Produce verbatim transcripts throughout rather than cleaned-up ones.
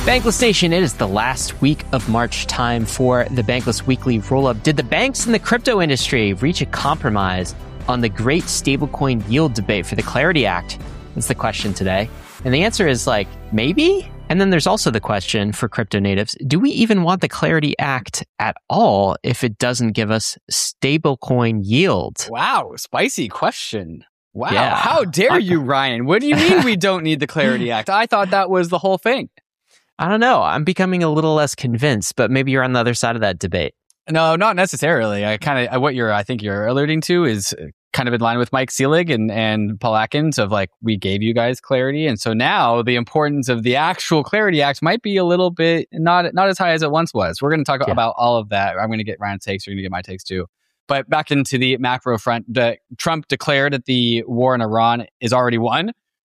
Bankless Nation, it is the last week of March, time for the Bankless Weekly Roll-Up. Did the banks in the crypto industry reach a compromise on the great stablecoin yield debate for the Clarity Act? That's the question today. And the answer is like, maybe? And then there's also the question for crypto natives, do we even want the Clarity Act at all if it doesn't give us stablecoin yield? Wow, spicy question. Wow, Yeah. how dare you, Ryan? What do you mean we don't need the Clarity Act? I thought that was the whole thing. I don't know. I'm becoming a little less convinced, but maybe you're on the other side of that debate. No, not necessarily. I kind of what you're I think you're alluding to is kind of in line with Mike Selig and, and Paul Atkins of like, we gave you guys clarity. And so now the importance of the actual Clarity Act might be a little bit not not as high as it once was. We're going to talk Yeah. about all of that. I'm going to get Ryan's takes. You're going to get my takes too. But back into the macro front, the, Trump declared that the war in Iran is already won.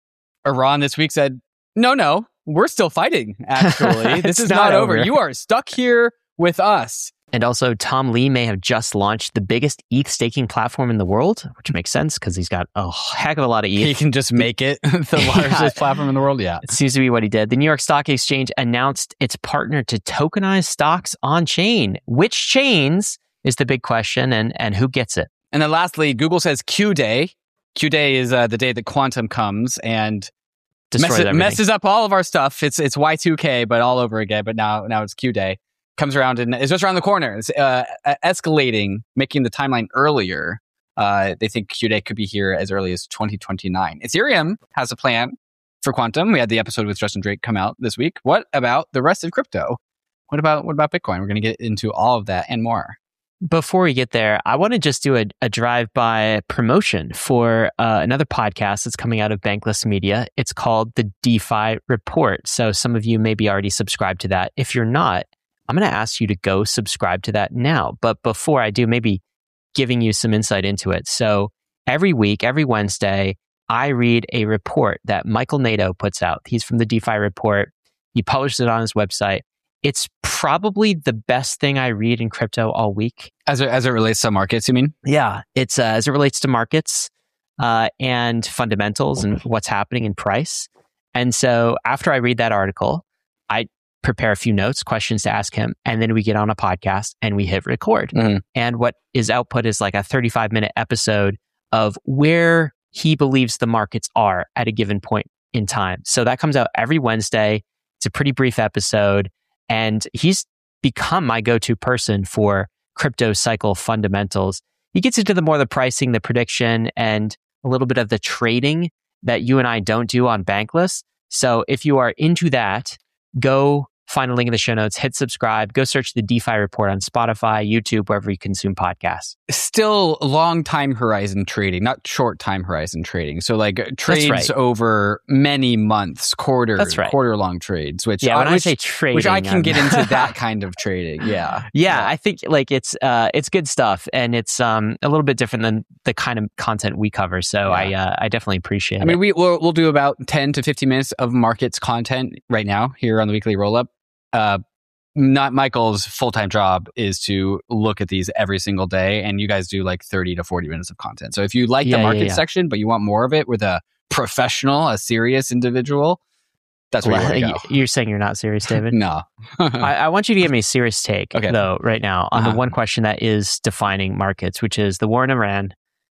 Iran this week said, no, no, we're still fighting, actually. This It's is not not over. over. You are stuck here with us. And also, Tom Lee may have just launched the biggest E T H staking platform in the world, which makes sense because he's got a heck of a lot of E T H. He can just make it the Yeah. largest platform in the world. Yeah. It seems to be what he did. The New York Stock Exchange announced its partner to tokenize stocks on chain. Which chains is the big question, and, and who gets it? And then lastly, Google says Q Day. Q Day is uh, the day that quantum comes and Destroys messes, everything. messes up all of our stuff. It's it's Y two K, but all over again. But now now it's Q Day. Comes around and is just around the corner. It's uh, escalating, making the timeline earlier. Uh, they think Q Day could be here as early as twenty twenty-nine. Ethereum has a plan for quantum. We had the episode with Justin Drake come out this week. What about the rest of crypto? What about what about Bitcoin? We're going to get into all of that and more. Before we get there, I want to just do a, a drive-by promotion for uh, another podcast that's coming out of Bankless Media. It's called the DeFi Report. So some of you may be already subscribed to that. If you're not, I'm going to ask you to go subscribe to that now. But before I do, maybe giving you some insight into it. So every week, every Wednesday, I read a report that Michael Nadeau puts out. He's from the DeFi Report. He published it on his website. It's probably the best thing I read in crypto all week. As it, as it relates to markets, you mean? Yeah, it's uh, as it relates to markets uh, and fundamentals and what's happening in price. And so after I read that article, I prepare a few notes, questions to ask him, and then we get on a podcast and we hit record. Mhm. And what is output is like a thirty-five minute episode of where he believes the markets are at a given point in time. So that comes out every Wednesday. It's a pretty brief episode. And he's become my go-to person for crypto cycle fundamentals. He gets into the more the pricing, the prediction, and a little bit of the trading that you and I don't do on Bankless. So if you are into that, go find a link in the show notes, hit subscribe, go search the DeFi Report on Spotify, YouTube, wherever you consume podcasts. Still long time horizon trading, not short time horizon trading. So like trades right. over many months, quarter, That's right. quarter long trades, which, Yeah, when uh, I which, say trading, which I can I'm- get into that kind of trading. Yeah. Yeah, I think like it's uh it's good stuff, and it's um a little bit different than the kind of content we cover. So Yeah. I uh, I definitely appreciate I mean, it. we, we'll, we'll do about ten to fifteen minutes of markets content right now here on the weekly roll up. Uh, not Michael's full-time job is to look at these every single day, and you guys do like thirty to forty minutes of content. So if you like Yeah, the yeah, market yeah. section, but you want more of it with a professional, a serious individual, that's where you want to go. You're saying you're not serious, David? No. I, I want you to give me a serious take, Okay. though, right now on Uh-huh. the one question that is defining markets, which is the war in Iran.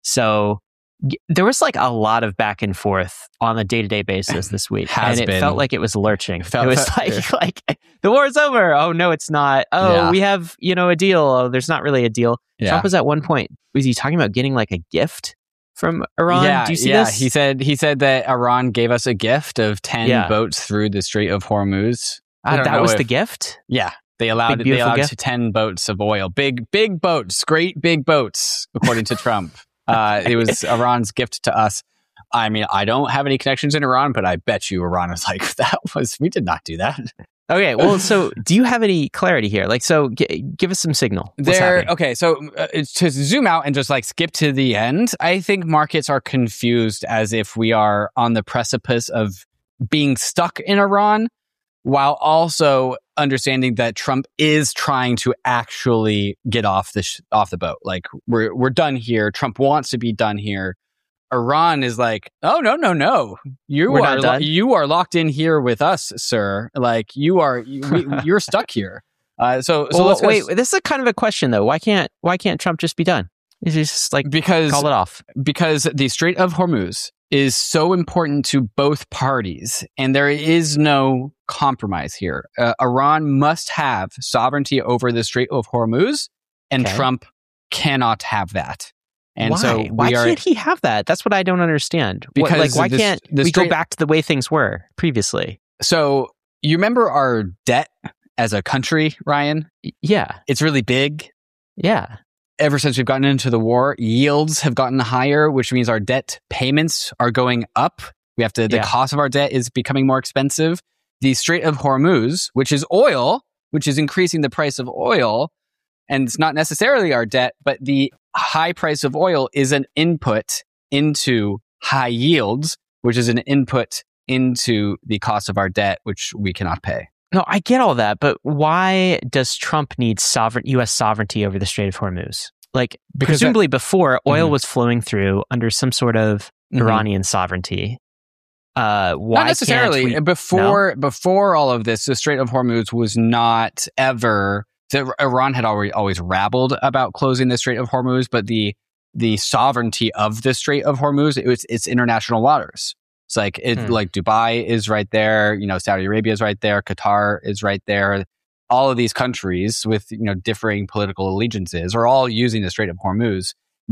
So g- there was like a lot of back and forth on a day-to-day basis this week, Has and it been. felt like it was lurching. Felt- it was like like the war is over. Oh no, it's not. Oh, Yeah. we have you know a deal. Oh, there's not really a deal. Yeah. Trump was at one point. Was he talking about getting like a gift from Iran? Yeah, Do you see yeah. this? He said he said that Iran gave us a gift of ten Yeah. boats through the Strait of Hormuz. I That don't know was if- the gift. Yeah, they allowed Big, they beautiful allowed gift? ten boats of oil, big big boats, great big boats, according to Trump. Uh, it was Iran's gift to us. I mean, I don't have any connections in Iran, but I bet you Iran was like, that was we did not do that. Okay, well, so do you have any clarity here? Like, so g- give us some signal. What's There, happening? okay. So uh, to zoom out and just like skip to the end, I think markets are confused as if we are on the precipice of being stuck in Iran, while also understanding that Trump is trying to actually get off the sh- off the boat. Like we're we're done here. Trump wants to be done here. Iran is like, oh no no no, you We're are not lo- done. you are locked in here with us, sir. Like you are you, we, you're stuck here. Uh, so so well, let's wait. go, This is a kind of a question though. Why can't Why can't Trump just be done? He's just like because call it off. because the Strait of Hormuz is so important to both parties, and there is no compromise here. Uh, Iran must have sovereignty over the Strait of Hormuz, and Okay. Trump cannot have that. And why? so why we are can't he have that? That's what I don't understand. What- Because like, why the- can't the we Strait- go back to the way things were previously? so you remember our debt as a country, Ryan? Y- Yeah, It's really big. yeah. Ever since we've gotten into the war, yields have gotten higher, which means our debt payments are going up. We have to, the Yeah. cost of our debt is becoming more expensive. The Strait of Hormuz, which is oil, which is increasing the price of oil, and it's not necessarily our debt, but the high price of oil is an input into high yields, which is an input into the cost of our debt, which we cannot pay. No, I get all that, but why does Trump need sovereign U S sovereignty over the Strait of Hormuz? Like, Because presumably before, oil Mhm. was flowing through under some sort of Mhm. Iranian sovereignty. Uh, why Not necessarily. Can't we, before before all of this, the Strait of Hormuz was not ever. The, Iran had already always rabbled about closing the Strait of Hormuz, but the the sovereignty of the Strait of Hormuz, it was it's international waters. It's like it Hmm. like Dubai is right there, you know, Saudi Arabia is right there, Qatar is right there. All of these countries with, you know, differing political allegiances are all using the Strait of Hormuz.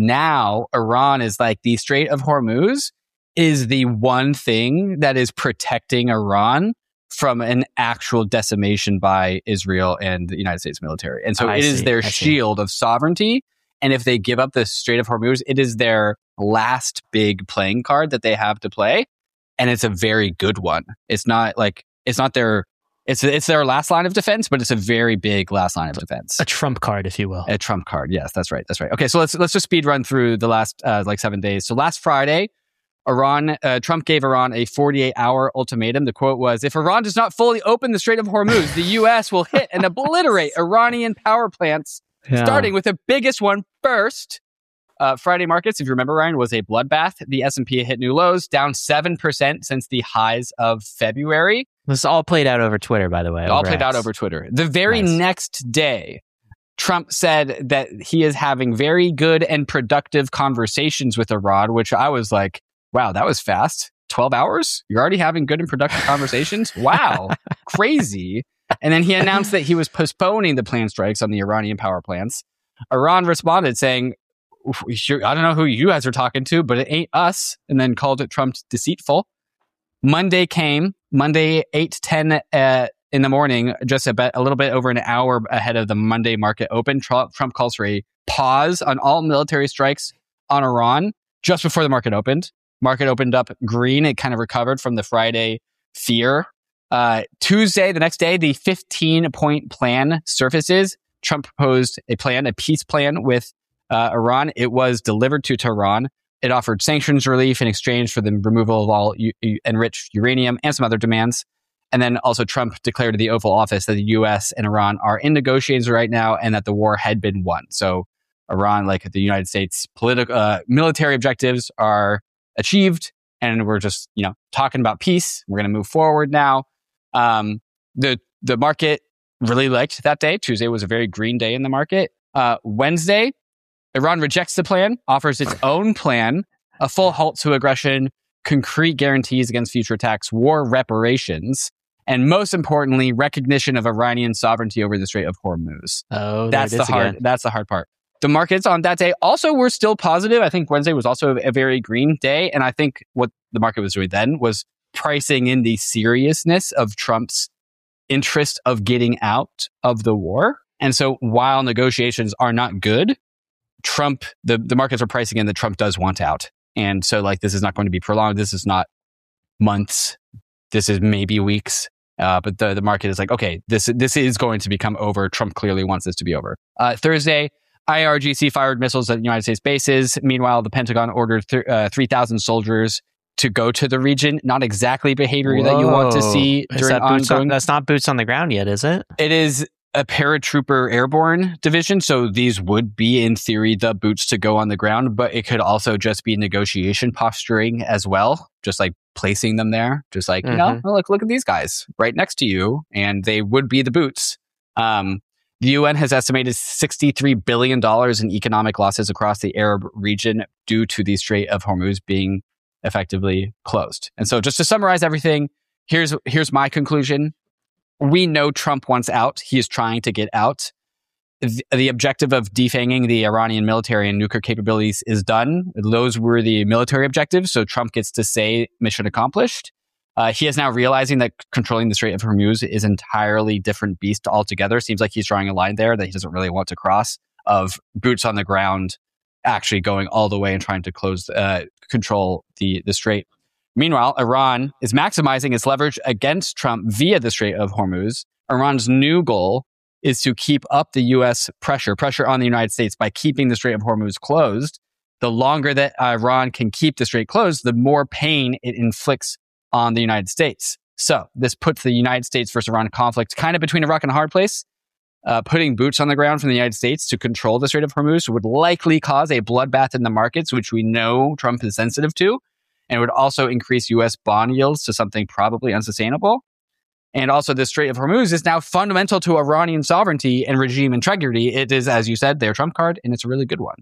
Now Iran is like, the Strait of Hormuz is the one thing that is protecting Iran from an actual decimation by Israel and the United States military. And so I it is see, their I see. shield of sovereignty. And if they give up the Strait of Hormuz, it is their last big playing card that they have to play. And it's a very good one. It's not like, it's not their, it's, it's their last line of defense, but it's a very big last line of defense. a trump card, if you will. A trump card. Yes, that's right. That's right. Okay, so let's let's just speed run through the last uh, like seven days. So last Friday, Iran, uh, Trump gave Iran a forty-eight hour ultimatum. The quote was, "If Iran does not fully open the Strait of Hormuz, the U S will hit and obliterate Iranian power plants, Yeah. starting with the biggest one first." Uh, Friday markets, if you remember, Ryan, was a bloodbath. The S and P hit new lows, down seven percent since the highs of February. This all played out over Twitter, by the way. It all over played out X. over Twitter. The very Nice. next day, Trump said that he is having very good and productive conversations with Iran, which I was like, wow, that was fast. twelve hours? You're already having good and productive conversations? Wow, crazy. And then he announced that he was postponing the planned strikes on the Iranian power plants. Iran responded saying, "Sure, I don't know who you guys are talking to, but it ain't us," and then called it Trump deceitful. Monday came, Monday eight ten uh, in the morning, just a, bit, a little bit over an hour ahead of the Monday market open. Trump, Trump calls for a pause on all military strikes on Iran just before the market opened. Market opened up green. It kind of recovered from the Friday fear. Uh, Tuesday, the next day, the fifteen point plan surfaces. Trump proposed a plan, a peace plan with uh, Iran. It was delivered to Tehran. It offered sanctions relief in exchange for the removal of all u- u- enriched uranium and some other demands. And then also Trump declared to the Oval Office that the U S and Iran are in negotiations right now and that the war had been won. So Iran, like the United States, political, uh, military objectives are achieved, and we're just, you know, talking about peace. We're going to move forward now. Um, the the market really liked that day. Tuesday was a very green day in the market. Uh, Wednesday, Iran rejects the plan, offers its own plan, a full halt to aggression, concrete guarantees against future attacks, war reparations, and most importantly, recognition of Iranian sovereignty over the Strait of Hormuz. Oh, That's there it the is hard. again. That's the hard part. The markets on that day also were still positive. I think Wednesday was also a very green day, and I think what the market was doing then was pricing in the seriousness of Trump's interest of getting out of the war. And so, while negotiations are not good, Trump, the the markets are pricing in that Trump does want out, and so like this is not going to be prolonged. This is not months. This is maybe weeks. Uh, but the, the market is like, okay, this this is going to become over. Trump clearly wants this to be over. Uh, Thursday, I R G C fired missiles at United States bases. Meanwhile, the Pentagon ordered th- uh, three thousand soldiers to go to the region. Not exactly behavior that you want to Whoa. see Is during that boots on, ongoing. that's not boots on the ground yet, is it? It is. a paratrooper airborne division. So these would be, in theory, the boots to go on the ground, but it could also just be negotiation posturing as well. Just like placing them there, just like, mm-hmm. you know, oh, look, look at these guys right next to you. And they would be the boots. Um, the U N has estimated sixty-three billion dollars in economic losses across the Arab region due to the Strait of Hormuz being effectively closed. And so just to summarize everything, here's here's my conclusion. We know Trump wants out. He is trying to get out. The, the objective of defanging the Iranian military and nuclear capabilities is done. Those were the military objectives. So Trump gets to say mission accomplished. Uh, he is now realizing that controlling the Strait of Hormuz is entirely different beast altogether. Seems like he's drawing a line there that he doesn't really want to cross, of boots on the ground actually going all the way and trying to close, uh, control the, the Strait. Meanwhile, Iran is maximizing its leverage against Trump via the Strait of Hormuz. Iran's new goal is to keep up the U S pressure, pressure on the United States by keeping the Strait of Hormuz closed. The longer that Iran can keep the Strait closed, the more pain it inflicts on the United States. So this puts the United States versus Iran conflict kind of between a rock and a hard place. Uh, putting boots on the ground from the United States to control the Strait of Hormuz would likely cause a bloodbath in the markets, which we know Trump is sensitive to. And it would also increase U S bond yields to something probably unsustainable. And also, the Strait of Hormuz is now fundamental to Iranian sovereignty and regime integrity. It is, as you said, their trump card, and it's a really good one.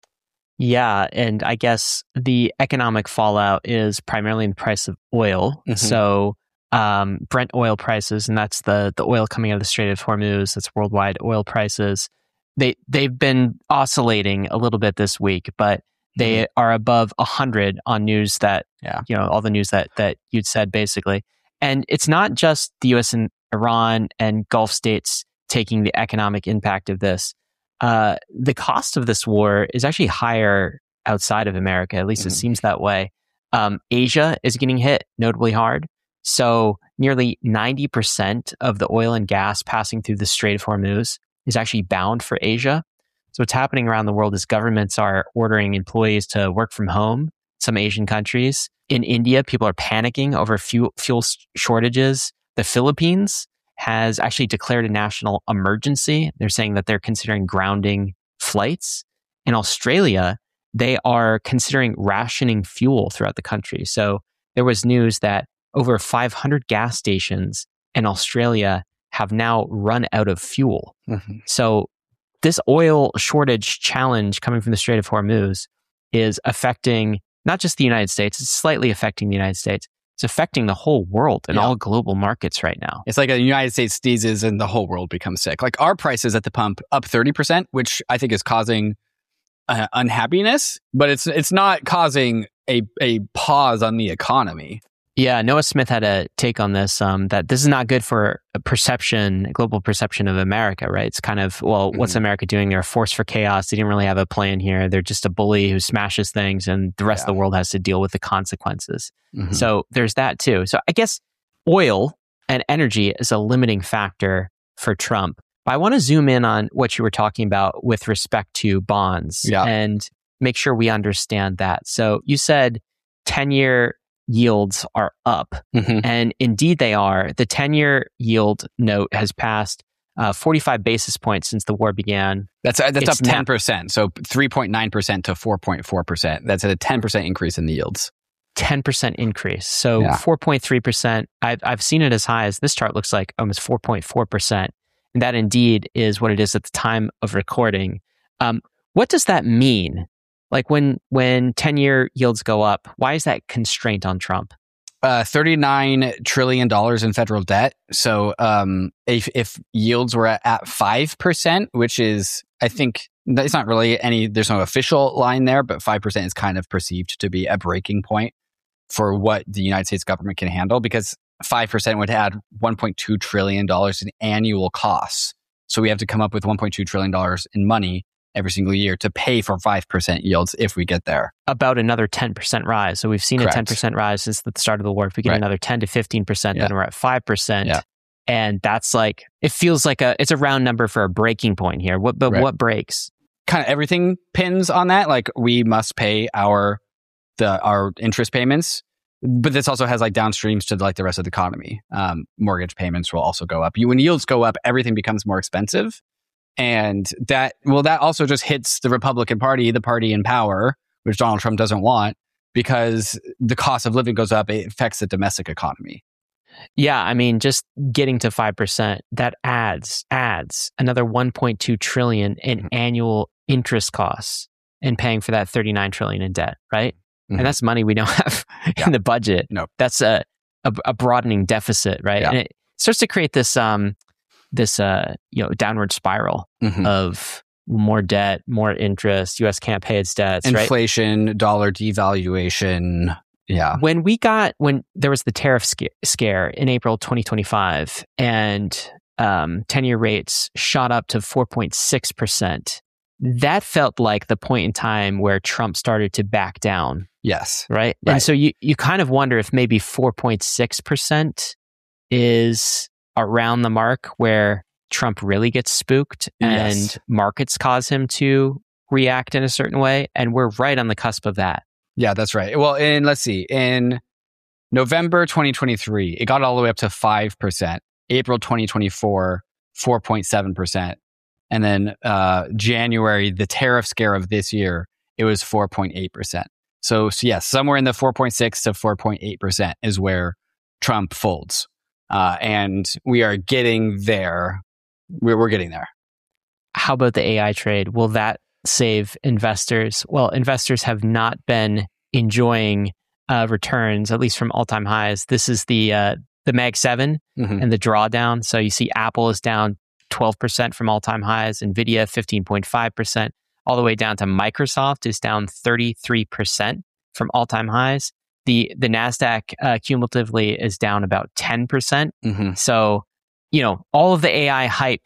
Yeah, and I guess the economic fallout is primarily in the price of oil. Mm-hmm. So um, Brent oil prices, and that's the the oil coming out of the Strait of Hormuz, that's worldwide oil prices. They, they've been oscillating a little bit this week, but they are above one hundred on news that, yeah. you know, all the news that, that you'd said, basically. And it's not just the U S and Iran and Gulf states taking the economic impact of this. Uh, the cost of this war is actually higher outside of America. At least mm-hmm. it seems that way. Um, Asia is getting hit notably hard. So nearly ninety percent of the oil and gas passing through the Strait of Hormuz is actually bound for Asia. So what's happening around the world is governments are ordering employees to work from home. Some Asian countries. In India, people are panicking over fuel, fuel shortages. The Philippines has actually declared a national emergency. They're saying that they're considering grounding flights. In Australia, they are considering rationing fuel throughout the country. So there was news that over five hundred gas stations in Australia have now run out of fuel. Mm-hmm. So this oil shortage challenge coming from the Strait of Hormuz is affecting not just the United States, it's slightly affecting the United States. It's affecting the whole world and yeah. all global markets right now. It's like the United States sneezes and the whole world becomes sick. Like our prices at the pump up thirty percent, which I think is causing uh, unhappiness, but it's it's not causing a, a pause on the economy. Yeah, Noah Smith had a take on this, um, that this is not good for a perception, global perception of America, right? It's kind of, well, mm-hmm. what's America doing? They're a force for chaos. They didn't really have a plan here. They're just a bully who smashes things and the rest yeah. of the world has to deal with the consequences. Mm-hmm. So there's that too. So I guess oil and energy is a limiting factor for Trump. But I want to zoom in on what you were talking about with respect to bonds yeah. and make sure we understand that. So you said ten-year yields are up. Mm-hmm. And indeed they are. The ten-year yield note has passed uh, forty-five basis points since the war began. That's uh, that's it's up ten percent. Now, so three point nine percent to four point four percent. That's a ten percent increase in the yields. ten percent increase. So yeah. four point three percent. I've, I've seen it as high as this chart looks like almost four point four percent. And that indeed is what it is at the time of recording. Um, what does that mean? Like when when ten-year yields go up, why is that constraint on Trump? Uh, thirty-nine trillion dollars in federal debt. So um, if, if yields were at, at five percent, which is, I think, it's not really any, there's no official line there, but five percent is kind of perceived to be a breaking point for what the United States government can handle, because five percent would add one point two trillion dollars in annual costs. So we have to come up with one point two trillion dollars in money every single year to pay for five percent yields if we get there. About another ten percent rise. So we've seen Correct. a ten percent rise since the start of the war. If we get right. another ten to fifteen percent, yeah. then we're at five percent. Yeah. And that's like, it feels like a, it's a round number for a breaking point here. What, but right. what breaks? Kind of everything pins on that. Like we must pay our, the, our interest payments but this also has like downstreams to like the rest of the economy. Um, mortgage payments will also go up. You, when yields go up, everything becomes more expensive. And that, well, that also just hits the Republican Party, the party in power, which Donald Trump doesn't want, because the cost of living goes up. It affects the domestic economy. Yeah, I mean, just getting to five percent, that adds, adds another one point two trillion in mm-hmm. annual interest costs and paying for that thirty-nine trillion in debt, right? Mm-hmm. And that's money we don't have yeah. in the budget. No. That's a, a, a broadening deficit, right? Yeah. And it starts to create this, um, this, uh, you know, downward spiral mm-hmm. of more debt, more interest. U S can't pay its debts, inflation, right? dollar devaluation. Yeah. When we got, when there was the tariff sca- scare in April twenty twenty-five and um, ten-year rates shot up to four point six percent, that felt like the point in time where Trump started to back down. Yes. Right? right. And so you, you kind of wonder if maybe four point six percent is around the mark where Trump really gets spooked and yes. markets cause him to react in a certain way. And we're right on the cusp of that. Yeah, that's right. Well, in, let's see, in November twenty twenty-three, it got all the way up to five percent. April twenty twenty-four, four point seven percent. And then uh, January, the tariff scare of this year, it was four point eight percent. So, so yes, somewhere in the four point six to four point eight percent is where Trump folds. Uh, and we are getting there. We're, we're getting there. How about the A I trade? Will that save investors? Well, investors have not been enjoying uh, returns, at least from all-time highs. This is the uh, the Mag seven mm-hmm. and the drawdown. So you see Apple is down twelve percent from all-time highs, NVIDIA fifteen point five percent, all the way down to Microsoft is down thirty-three percent from all-time highs. The the NASDAQ uh, cumulatively is down about ten percent. Mm-hmm. So, you know, all of the A I hype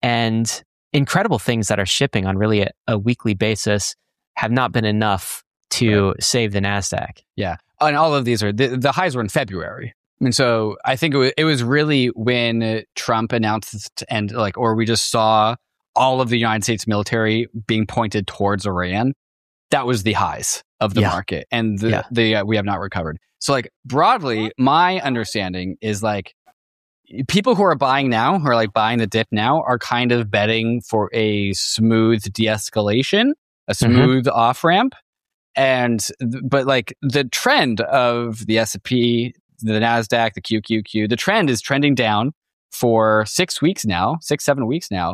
and incredible things that are shipping on really a, a weekly basis have not been enough to right. save the NASDAQ. Yeah. And all of these are, the, the highs were in February. And so I think it was, it was really when Trump announced and like, or we just saw all of the United States military being pointed towards Iran. That was the highs of the yeah. market. And the, yeah. the uh, we have not recovered. So like broadly, my understanding is like, people who are buying now, who are like buying the dip now, are kind of betting for a smooth de-escalation, a smooth mm-hmm. off-ramp. And, but like the trend of the S and P, the NASDAQ, the Q Q Q, the trend is trending down for six weeks now, six, seven weeks now.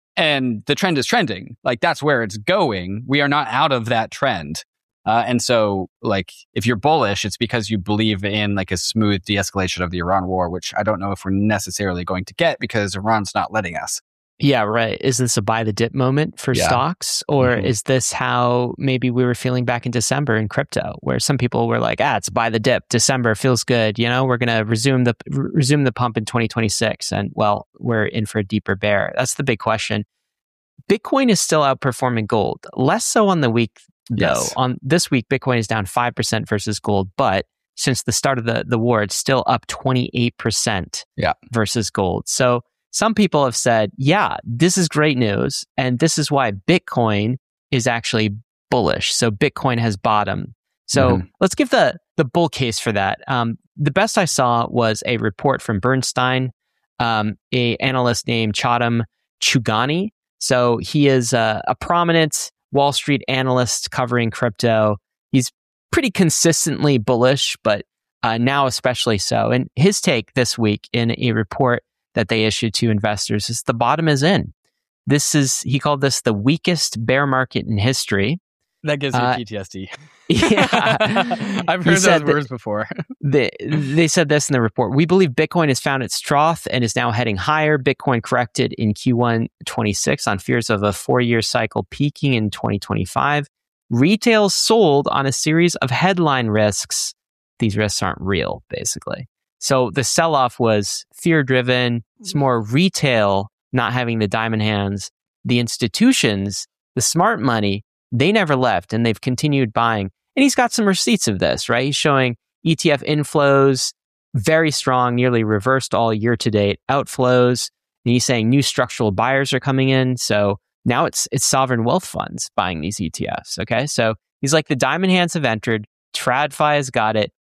And the trend is trending. Like that's where it's going. We are not out of that trend. Uh, and so, like, if you're bullish, it's because you believe in like a smooth de-escalation of the Iran war, which I don't know if we're necessarily going to get because Iran's not letting us. Yeah, right. Is this a buy the dip moment for yeah. stocks? Or mm-hmm. is this how maybe we were feeling back in December in crypto, where some people were like, ah, it's buy the dip. December feels good. You know, we're going to resume the re- resume the pump in twenty twenty-six. And well, we're in for a deeper bear. That's the big question. Bitcoin is still outperforming gold, less so on the week. Though yes. on this week, Bitcoin is down five percent versus gold, but since the start of the, the war, it's still up twenty-eight percent yeah. versus gold. So some people have said, yeah, this is great news. And this is why Bitcoin is actually bullish. So Bitcoin has bottomed. So mm-hmm. let's give the, the bull case for that. Um, the best I saw was a report from Bernstein, um, a analyst named Chatham Chugani. So he is a, a prominent Wall Street analyst covering crypto. He's pretty consistently bullish, but uh, now especially so. And his take this week in a report that they issued to investors is the bottom is in. This is, he called this the weakest bear market in history. That gives you uh, P T S D. Yeah. I've heard those words before. they, they said this in the report. We believe Bitcoin has found its trough and is now heading higher. Bitcoin corrected in Q one twenty-six on fears of a four-year cycle peaking in twenty twenty-five. Retail sold on a series of headline risks. These risks aren't real, basically. So the sell-off was fear-driven. It's more retail not having the diamond hands. The institutions, the smart money, they never left and they've continued buying. And he's got some receipts of this, right? He's showing E T F inflows, very strong, nearly reversed all year to date outflows. And he's saying new structural buyers are coming in. So now it's it's sovereign wealth funds buying these E T Fs. Okay. So he's like, the diamond hands have entered. TradFi has got it.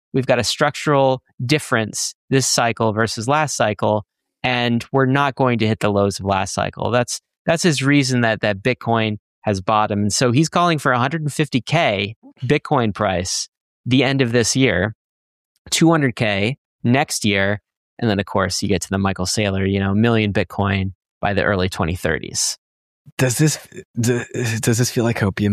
we've got a structural difference this cycle versus last cycle, and we're not going to hit the lows of last cycle. That's that's his reason that that Bitcoin has bottomed. And so he's calling for one hundred fifty K Bitcoin price the end of this year, two hundred K next year, and then of course you get to the Michael Saylor, you know, million Bitcoin by the early twenty thirties. Does this do, does this feel like hopium?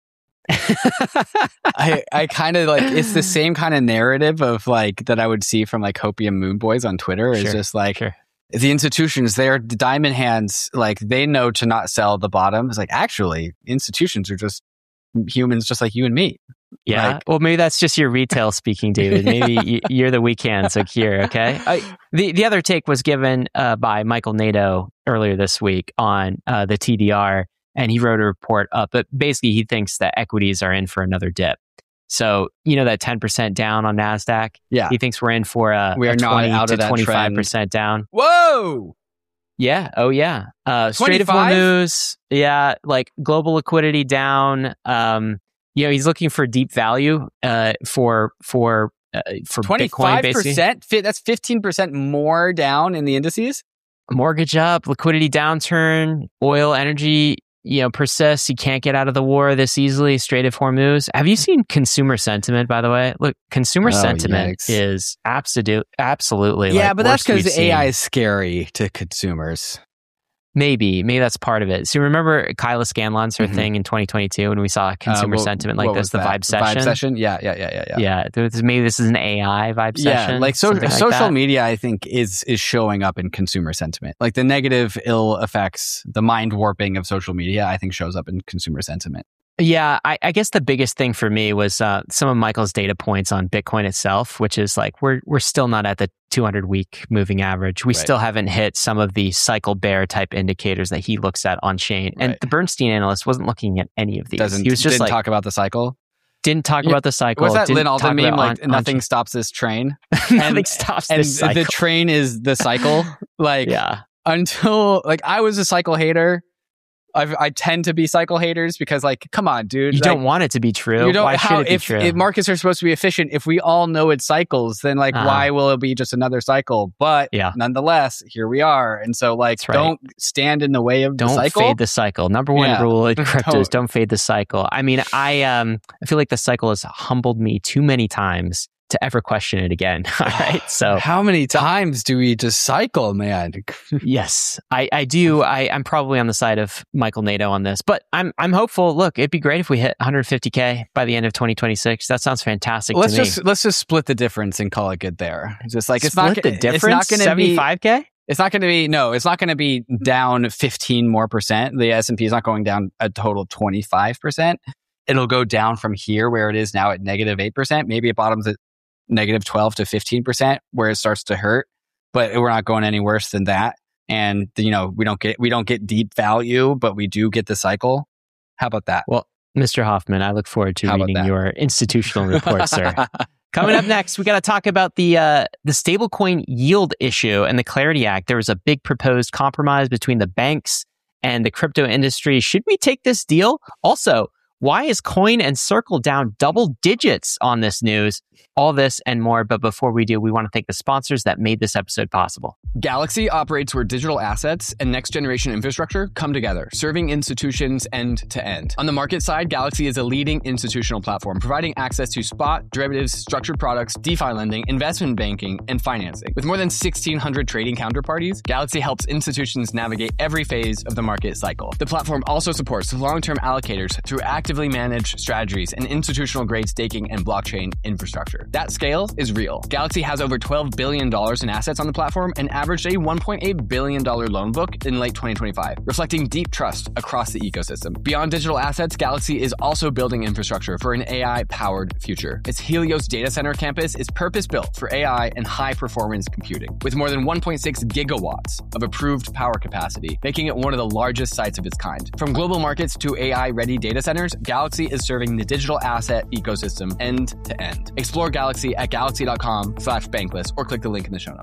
I I kind of like, it's the same kind of narrative of like that I would see from like Hopium Moon Boys on Twitter. It's Sure, just like sure. the institutions, they're the diamond hands, like they know to not sell the bottom. It's like, actually, institutions are just humans just like you and me. Yeah. Like, well, maybe that's just your retail speaking, David. Maybe y- you're the weak hand, so here, okay? I, the the other take was given uh, by Michael Nadeau earlier this week on uh, the T D R, and he wrote a report up. But basically, he thinks that equities are in for another dip. So, you know, that ten percent down on NASDAQ? yeah. He thinks we're in for a, We are a not twenty out to of that twenty-five percent down. Whoa! Yeah. Oh, yeah. Uh, Strait of twenty-five? Hormuz. Yeah. Like global liquidity down. Um, you know, he's looking for deep value uh, for for uh, for Bitcoin, basically. twenty-five percent? That's fifteen percent more down in the indices? Mortgage up, liquidity downturn, oil, energy, you know, persists. You can't get out of the war this easily. Strait of Hormuz. Have you seen consumer sentiment, by the way? Look, consumer Oh, sentiment yikes. is absolute, absolutely Yeah, like but that's worst we've because seen. A I is scary to consumers. Maybe, maybe that's part of it. So remember Kyla Scanlon's her Mhm. thing in twenty twenty-two when we saw consumer Uh, what- sentiment like what this, was the that? vibe session. Vibe session? Yeah, yeah, yeah, yeah, yeah. Yeah, there was- maybe this is an A I vibe Yeah, session. like, so, something like social that. media, I think, is is showing up in consumer sentiment. Like the negative ill effects, the mind warping of social media, I think shows up in consumer sentiment. Yeah, I, I guess the biggest thing for me was uh, some of Michael's data points on Bitcoin itself, which is like we're we're still not at the two hundred week moving average. We Right. still haven't hit some of the cycle bear type indicators that he looks at on chain. And Right. the Bernstein analyst wasn't looking at any of these. Doesn't he was just didn't like talk about the cycle. didn't talk Yeah, about the cycle. What's that didn't Lynn Alden talk meme? about Like on- on nothing chain. stops this train, nothing and- stops and this cycle. the train is the cycle. Like yeah. until like I was a cycle hater. I've, I tend to be cycle haters because like, come on, dude. You like, don't want it to be true. You don't. Why how should it be if, true? if markets are supposed to be efficient, if we all know it's cycles, then like, Uh-huh. why will it be just another cycle? But Yeah. nonetheless, here we are. And so, like, That's right. don't stand in the way of don't the cycle. fade the cycle. Number one Yeah. rule in crypto is Don't. don't fade the cycle. I mean, I um I feel like the cycle has humbled me too many times to ever question it again. All right. So how many times do we just cycle, man? yes, I, I do. I, I'm probably on the side of Michael Nadeau on this, but I'm I'm hopeful. Look, it'd be great if we hit one hundred fifty K by the end of twenty twenty-six. That sounds fantastic let's to me. just let's just split the difference and call it good there. It's just like it's Split not the gonna- difference. It's not going to be. seventy-five K. It's not going to be no. It's not going to be down fifteen more percent. The S and P is not going down a total of twenty-five percent. It'll go down from here where it is now at negative eight percent. Maybe it bottoms at negative twelve to fifteen percent where it starts to hurt, but we're not going any worse than that. And you know, we don't get we don't get deep value, but we do get the cycle. How about that? Well, Mister Hoffman, I look forward to How about reading that? your institutional report, sir. Coming up next, we got to talk about the uh, the stablecoin yield issue and the Clarity Act. There was a big proposed compromise between the banks and the crypto industry. Should we take this deal? Also, why is Coin and Circle down double digits on this news? All this and more. But before we do, we want to thank the sponsors that made this episode possible. Galaxy operates where digital assets and next-generation infrastructure come together, serving institutions end to end. On the market side, Galaxy is a leading institutional platform, providing access to spot, derivatives, structured products, DeFi lending, investment banking, and financing. With more than sixteen hundred trading counterparties, Galaxy helps institutions navigate every phase of the market cycle. The platform also supports long-term allocators through actively managed strategies and institutional-grade staking and blockchain infrastructure. That scale is real. Galaxy has over twelve billion dollars in assets on the platform and averaged a one point eight billion dollars loan book in late twenty twenty-five, reflecting deep trust across the ecosystem. Beyond digital assets, Galaxy is also building infrastructure for an A I-powered future. Its Helios data center campus is purpose-built for A I and high-performance computing, with more than one point six gigawatts of approved power capacity, making it one of the largest sites of its kind. From global markets to A I-ready data centers, Galaxy is serving the digital asset ecosystem end to end. Explore Galaxy at galaxy dot com slash bankless or click the link in the show notes.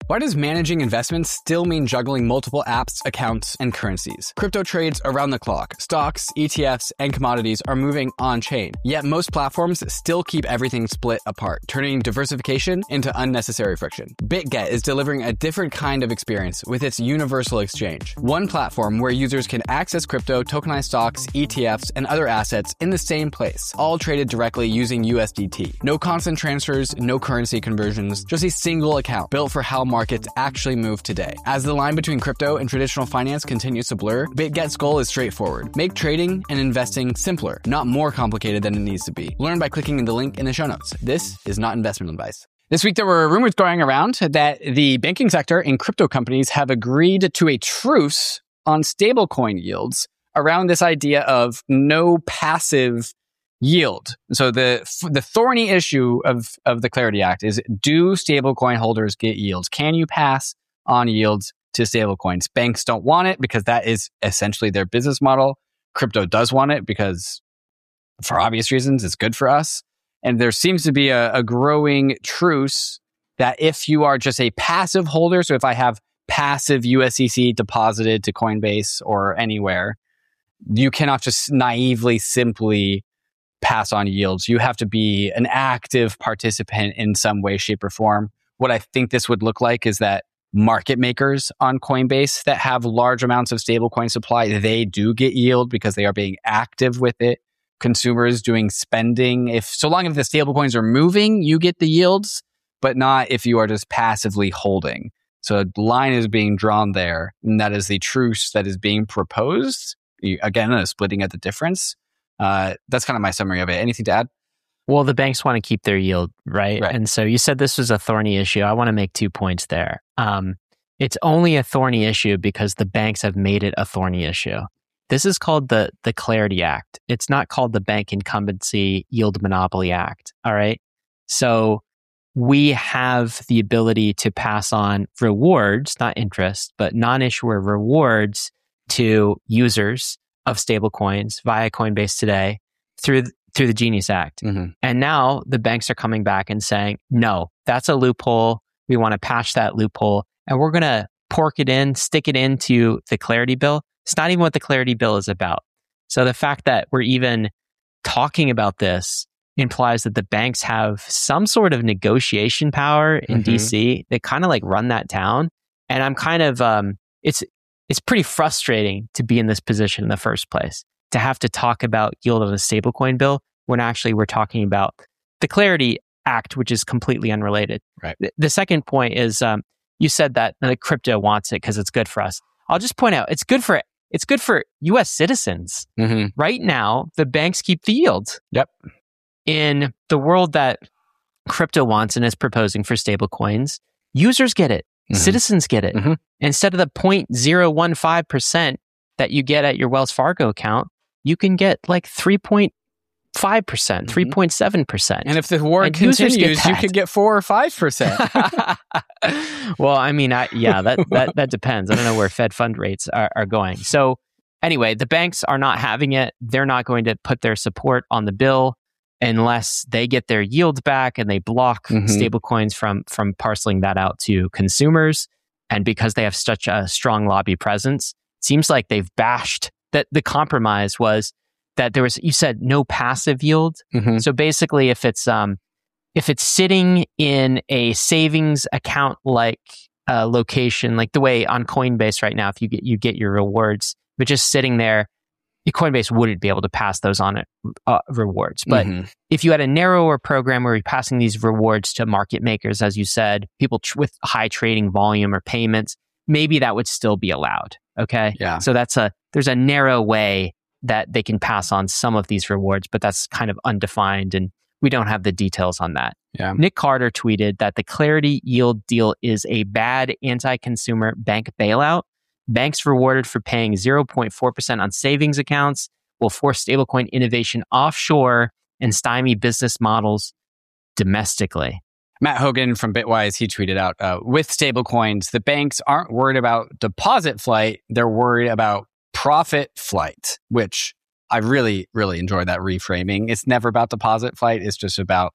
Why does managing investments still mean juggling multiple apps, accounts, and currencies? Crypto trades around the clock. Stocks, E T Fs, and commodities are moving on-chain. Yet most platforms still keep everything split apart, turning diversification into unnecessary friction. BitGet is delivering a different kind of experience with its universal exchange. One platform where users can access crypto, tokenized stocks, E T Fs, and other assets in the same place, all traded directly using U S D T. No constant transfers, no currency conversions, just a single account built for how markets actually move today. As the line between crypto and traditional finance continues to blur, BitGet's goal is straightforward. Make trading and investing simpler, not more complicated than it needs to be. Learn by clicking the link in the show notes. This is not investment advice. This week, there were rumors going around that the banking sector and crypto companies have agreed to a truce on stablecoin yields around this idea of no passive yield. So the the thorny issue of, of the Clarity Act is, do stablecoin holders get yields? Can you pass on yields to stablecoins? Banks don't want it because that is essentially their business model. Crypto does want it because, for obvious reasons, it's good for us. And there seems to be a, a growing truce that if you are just a passive holder, so if I have passive U S D C deposited to Coinbase or anywhere, you cannot just naively simply pass on yields. You have to be an active participant in some way, shape, or form. What I think this would look like is that market makers on Coinbase that have large amounts of stablecoin supply, they do get yield because they are being active with it. Consumers doing spending, if so long as the stablecoins are moving, you get the yields, but not if you are just passively holding. So a line is being drawn there, and that is the truce that is being proposed. You, again, uh, splitting at the difference. Uh, that's kind of my summary of it. Anything to add? Well, the banks want to keep their yield, right? Right. And so you said this was a thorny issue. I want to make two points there. Um, it's only a thorny issue because the banks have made it a thorny issue. This is called the the Clarity Act. It's not called the Bank Incumbency Yield Monopoly Act. All right. So we have the ability to pass on rewards, not interest, but non-issuer rewards to users of stablecoins via Coinbase today through through the Genius Act. Mm-hmm. And now the banks are coming back and saying, no, that's a loophole. We want to patch that loophole, and we're going to pork it in, stick it into the Clarity Bill. It's not even what the Clarity Bill is about. So the fact that we're even talking about this implies that the banks have some sort of negotiation power in Mm-hmm. D C. They kind of like run that town. And I'm kind of, um, it's it's pretty frustrating to be in this position in the first place, to have to talk about yield of a stablecoin bill when actually we're talking about the Clarity Act, which is completely unrelated. Right. The, the second point is, um, you said that the crypto wants it because it's good for us. I'll just point out, it's good for it's good for U S citizens. Mm-hmm. Right now, the banks keep the yield. Yep. In the world that crypto wants and is proposing for stablecoins, users get it. Mm-hmm. Citizens get it. Mm-hmm. Instead of the zero point zero one five percent that you get at your Wells Fargo account, you can get like three point five percent, Mm-hmm. three point seven percent. And if the war And users continues, get you that. could get four or five percent. Well, I mean, I, yeah, that, that that depends. I don't know where Fed fund rates are, are going. So anyway, the banks are not having it. They're not going to put their support on the bill unless they get their yields back and they block Mhm. stablecoins from from parceling that out to consumers. And because they have such a strong lobby presence, it seems like they've bashed that. The compromise was that there was, you said, no passive yield. Mhm. So basically, if it's um if it's sitting in a savings account like uh, location, like the way on Coinbase right now, if you get you get your rewards, but just sitting there, Coinbase wouldn't be able to pass those on uh, rewards. But Mhm. if you had a narrower program where you're passing these rewards to market makers, as you said, people tr- with high trading volume or payments, maybe that would still be allowed. Okay. Yeah. So that's a there's a narrow way that they can pass on some of these rewards, but that's kind of undefined, and we don't have the details on that. Yeah. Nick Carter tweeted that the Clarity yield deal is a bad anti-consumer bank bailout. Banks rewarded for paying zero point four percent on savings accounts will force stablecoin innovation offshore and stymie business models domestically. Matt Hogan from Bitwise, he tweeted out, uh, with stablecoins, the banks aren't worried about deposit flight. They're worried about profit flight, which I really, really enjoy that reframing. It's never about deposit flight. It's just about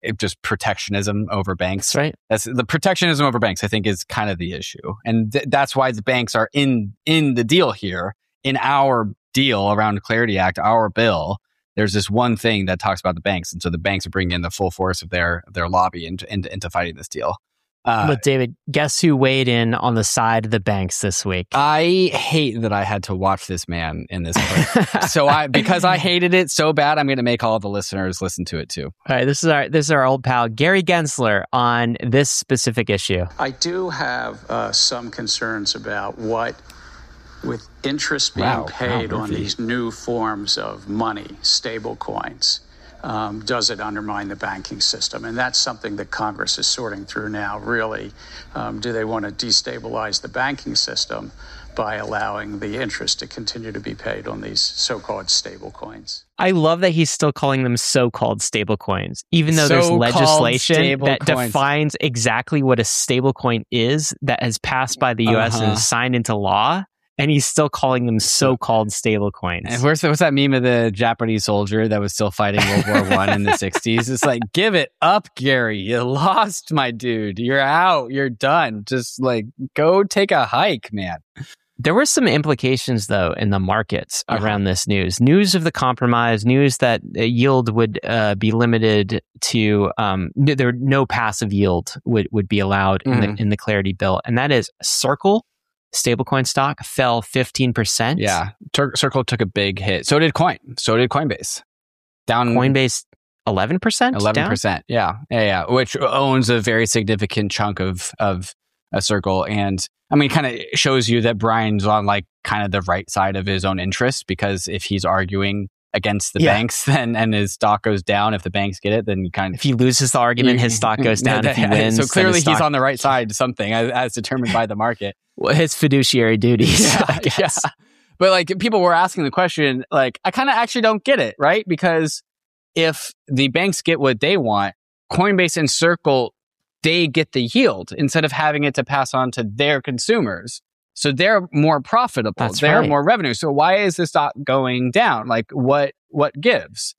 it just protectionism over banks. That's right. That's the protectionism over banks, I think, is kind of the issue. And th- that's why the banks are in, in the deal here. In our deal around the Clarity Act, our bill, there's this one thing that talks about the banks. And so the banks are bringing in the full force of their, their lobby into, into, into fighting this deal. Uh, but David, guess who weighed in on the side of the banks this week? I hate that I had to watch this man in this clip. so I, because I hated it so bad, I'm going to make all the listeners listen to it too. All right, this is our this is our old pal Gary Gensler on this specific issue. I do have uh, some concerns about what, with interest being wow. paid wow, on these new forms of money, stable coins. Um, does it undermine the banking system? And that's something that Congress is sorting through now, really. Um, do they want to destabilize the banking system by allowing the interest to continue to be paid on these so-called stable coins? I love that he's still calling them so-called stable coins, even though there's So-called legislation that coins. defines exactly what a stable coin is that has passed by the U S Uh-huh. and is signed into law. And he's still calling them so-called stable coins. And where's, what's that meme of the Japanese soldier that was still fighting World War One in the sixties? It's like, give it up, Gary. You lost, my dude. You're out. You're done. Just like, go take a hike, man. There were some implications, though, in the markets Uh-huh. around this news. News of the compromise, news that uh, yield would uh, be limited to, um, n- there no passive yield would, would be allowed in, Mhm. the, in the Clarity bill. And that is Circle. Stablecoin stock fell fifteen percent. Yeah. Tur- Circle took a big hit. So did Coin. So did Coinbase. Down Coinbase, eleven percent? eleven percent. Yeah. Yeah. Yeah. Which owns a very significant chunk of, of a Circle. And I mean, kind of shows you that Brian's on like kind of the right side of his own interests, because if he's arguing against the Yeah. banks, then and his stock goes down. If the banks get it, then you kind of If he loses the argument, his stock goes down. If he wins, so clearly then his he's stock- on the right side to something as, as determined by the market. Well, his fiduciary duties, Yeah, I guess. yeah. But like people were asking the question, like I kind of actually don't get it, right? Because if the banks get what they want, Coinbase and Circle, they get the yield instead of having it to pass on to their consumers. So they're more profitable. That's they're right. more revenue. So why is the stock going down? Like what what gives?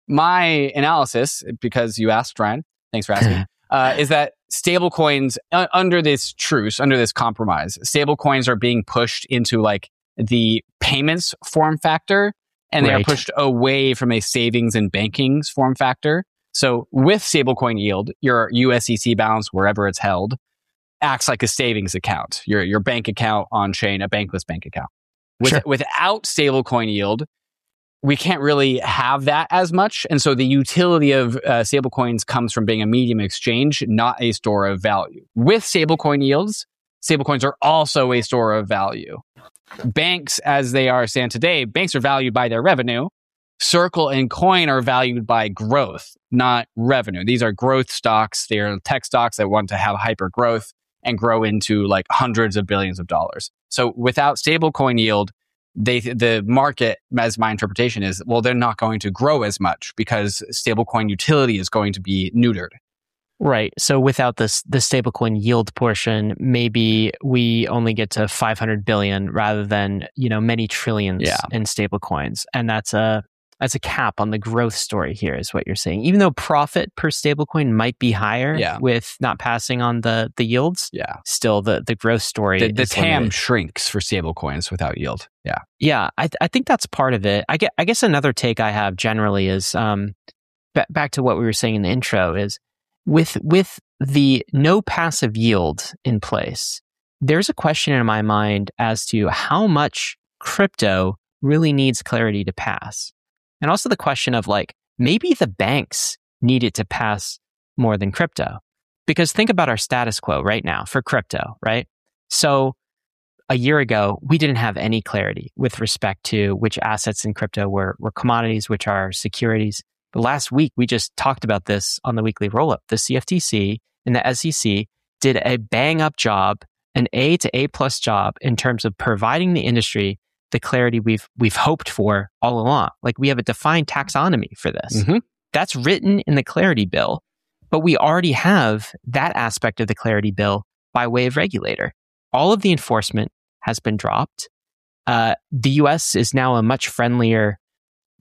My analysis, because you asked, Ryan, thanks for asking, uh, is that stablecoins uh, under this truce, under this compromise, stablecoins are being pushed into like the payments form factor, and they Right. are pushed away from a savings and bankings form factor. So with stablecoin yield, your U S D C balance, wherever it's held, acts like a savings account, your your bank account on chain, a bankless bank account. With, Sure. Without stablecoin yield, we can't really have that as much. And so the utility of uh, stablecoins comes from being a medium exchange, not a store of value. With stablecoin yields, stablecoins are also a store of value. Banks, as they are stand today, banks are valued by their revenue. Circle and Coin are valued by growth, not revenue. These are growth stocks. They are tech stocks that want to have hyper growth and grow into like hundreds of billions of dollars. So without stablecoin yield, they the market, as my interpretation is, well, they're not going to grow as much because stablecoin utility is going to be neutered. Right. So without this the stablecoin yield portion, maybe we only get to five hundred billion rather than, you know, many trillions Yeah. in stablecoins. And that's a that's a cap on the growth story here, is what you're saying. Even though profit per stablecoin might be higher Yeah. with not passing on the the yields, Yeah. still the the growth story The, the is T A M limited. shrinks for stablecoins without yield. Yeah. Yeah, I th- I think that's part of it. I get I guess another take I have generally is um ba- back to what we were saying in the intro is with with the no passive yield in place, there's a question in my mind as to how much crypto really needs Clarity to pass. And also the question of like, maybe the banks need it to pass more than crypto. Because think about our status quo right now for crypto, right? So a year ago, we didn't have any clarity with respect to which assets in crypto were, were commodities, which are securities. But last week, we just talked about this on the weekly roll-up. The C F T C and the S E C did a bang-up job, an A to A plus job in terms of providing the industry the clarity we've we've hoped for all along. Like we have a defined taxonomy for this. Mm-hmm. That's written in the Clarity bill, but we already have that aspect of the Clarity bill by way of regulator. All of the enforcement has been dropped. Uh, the U S is now a much friendlier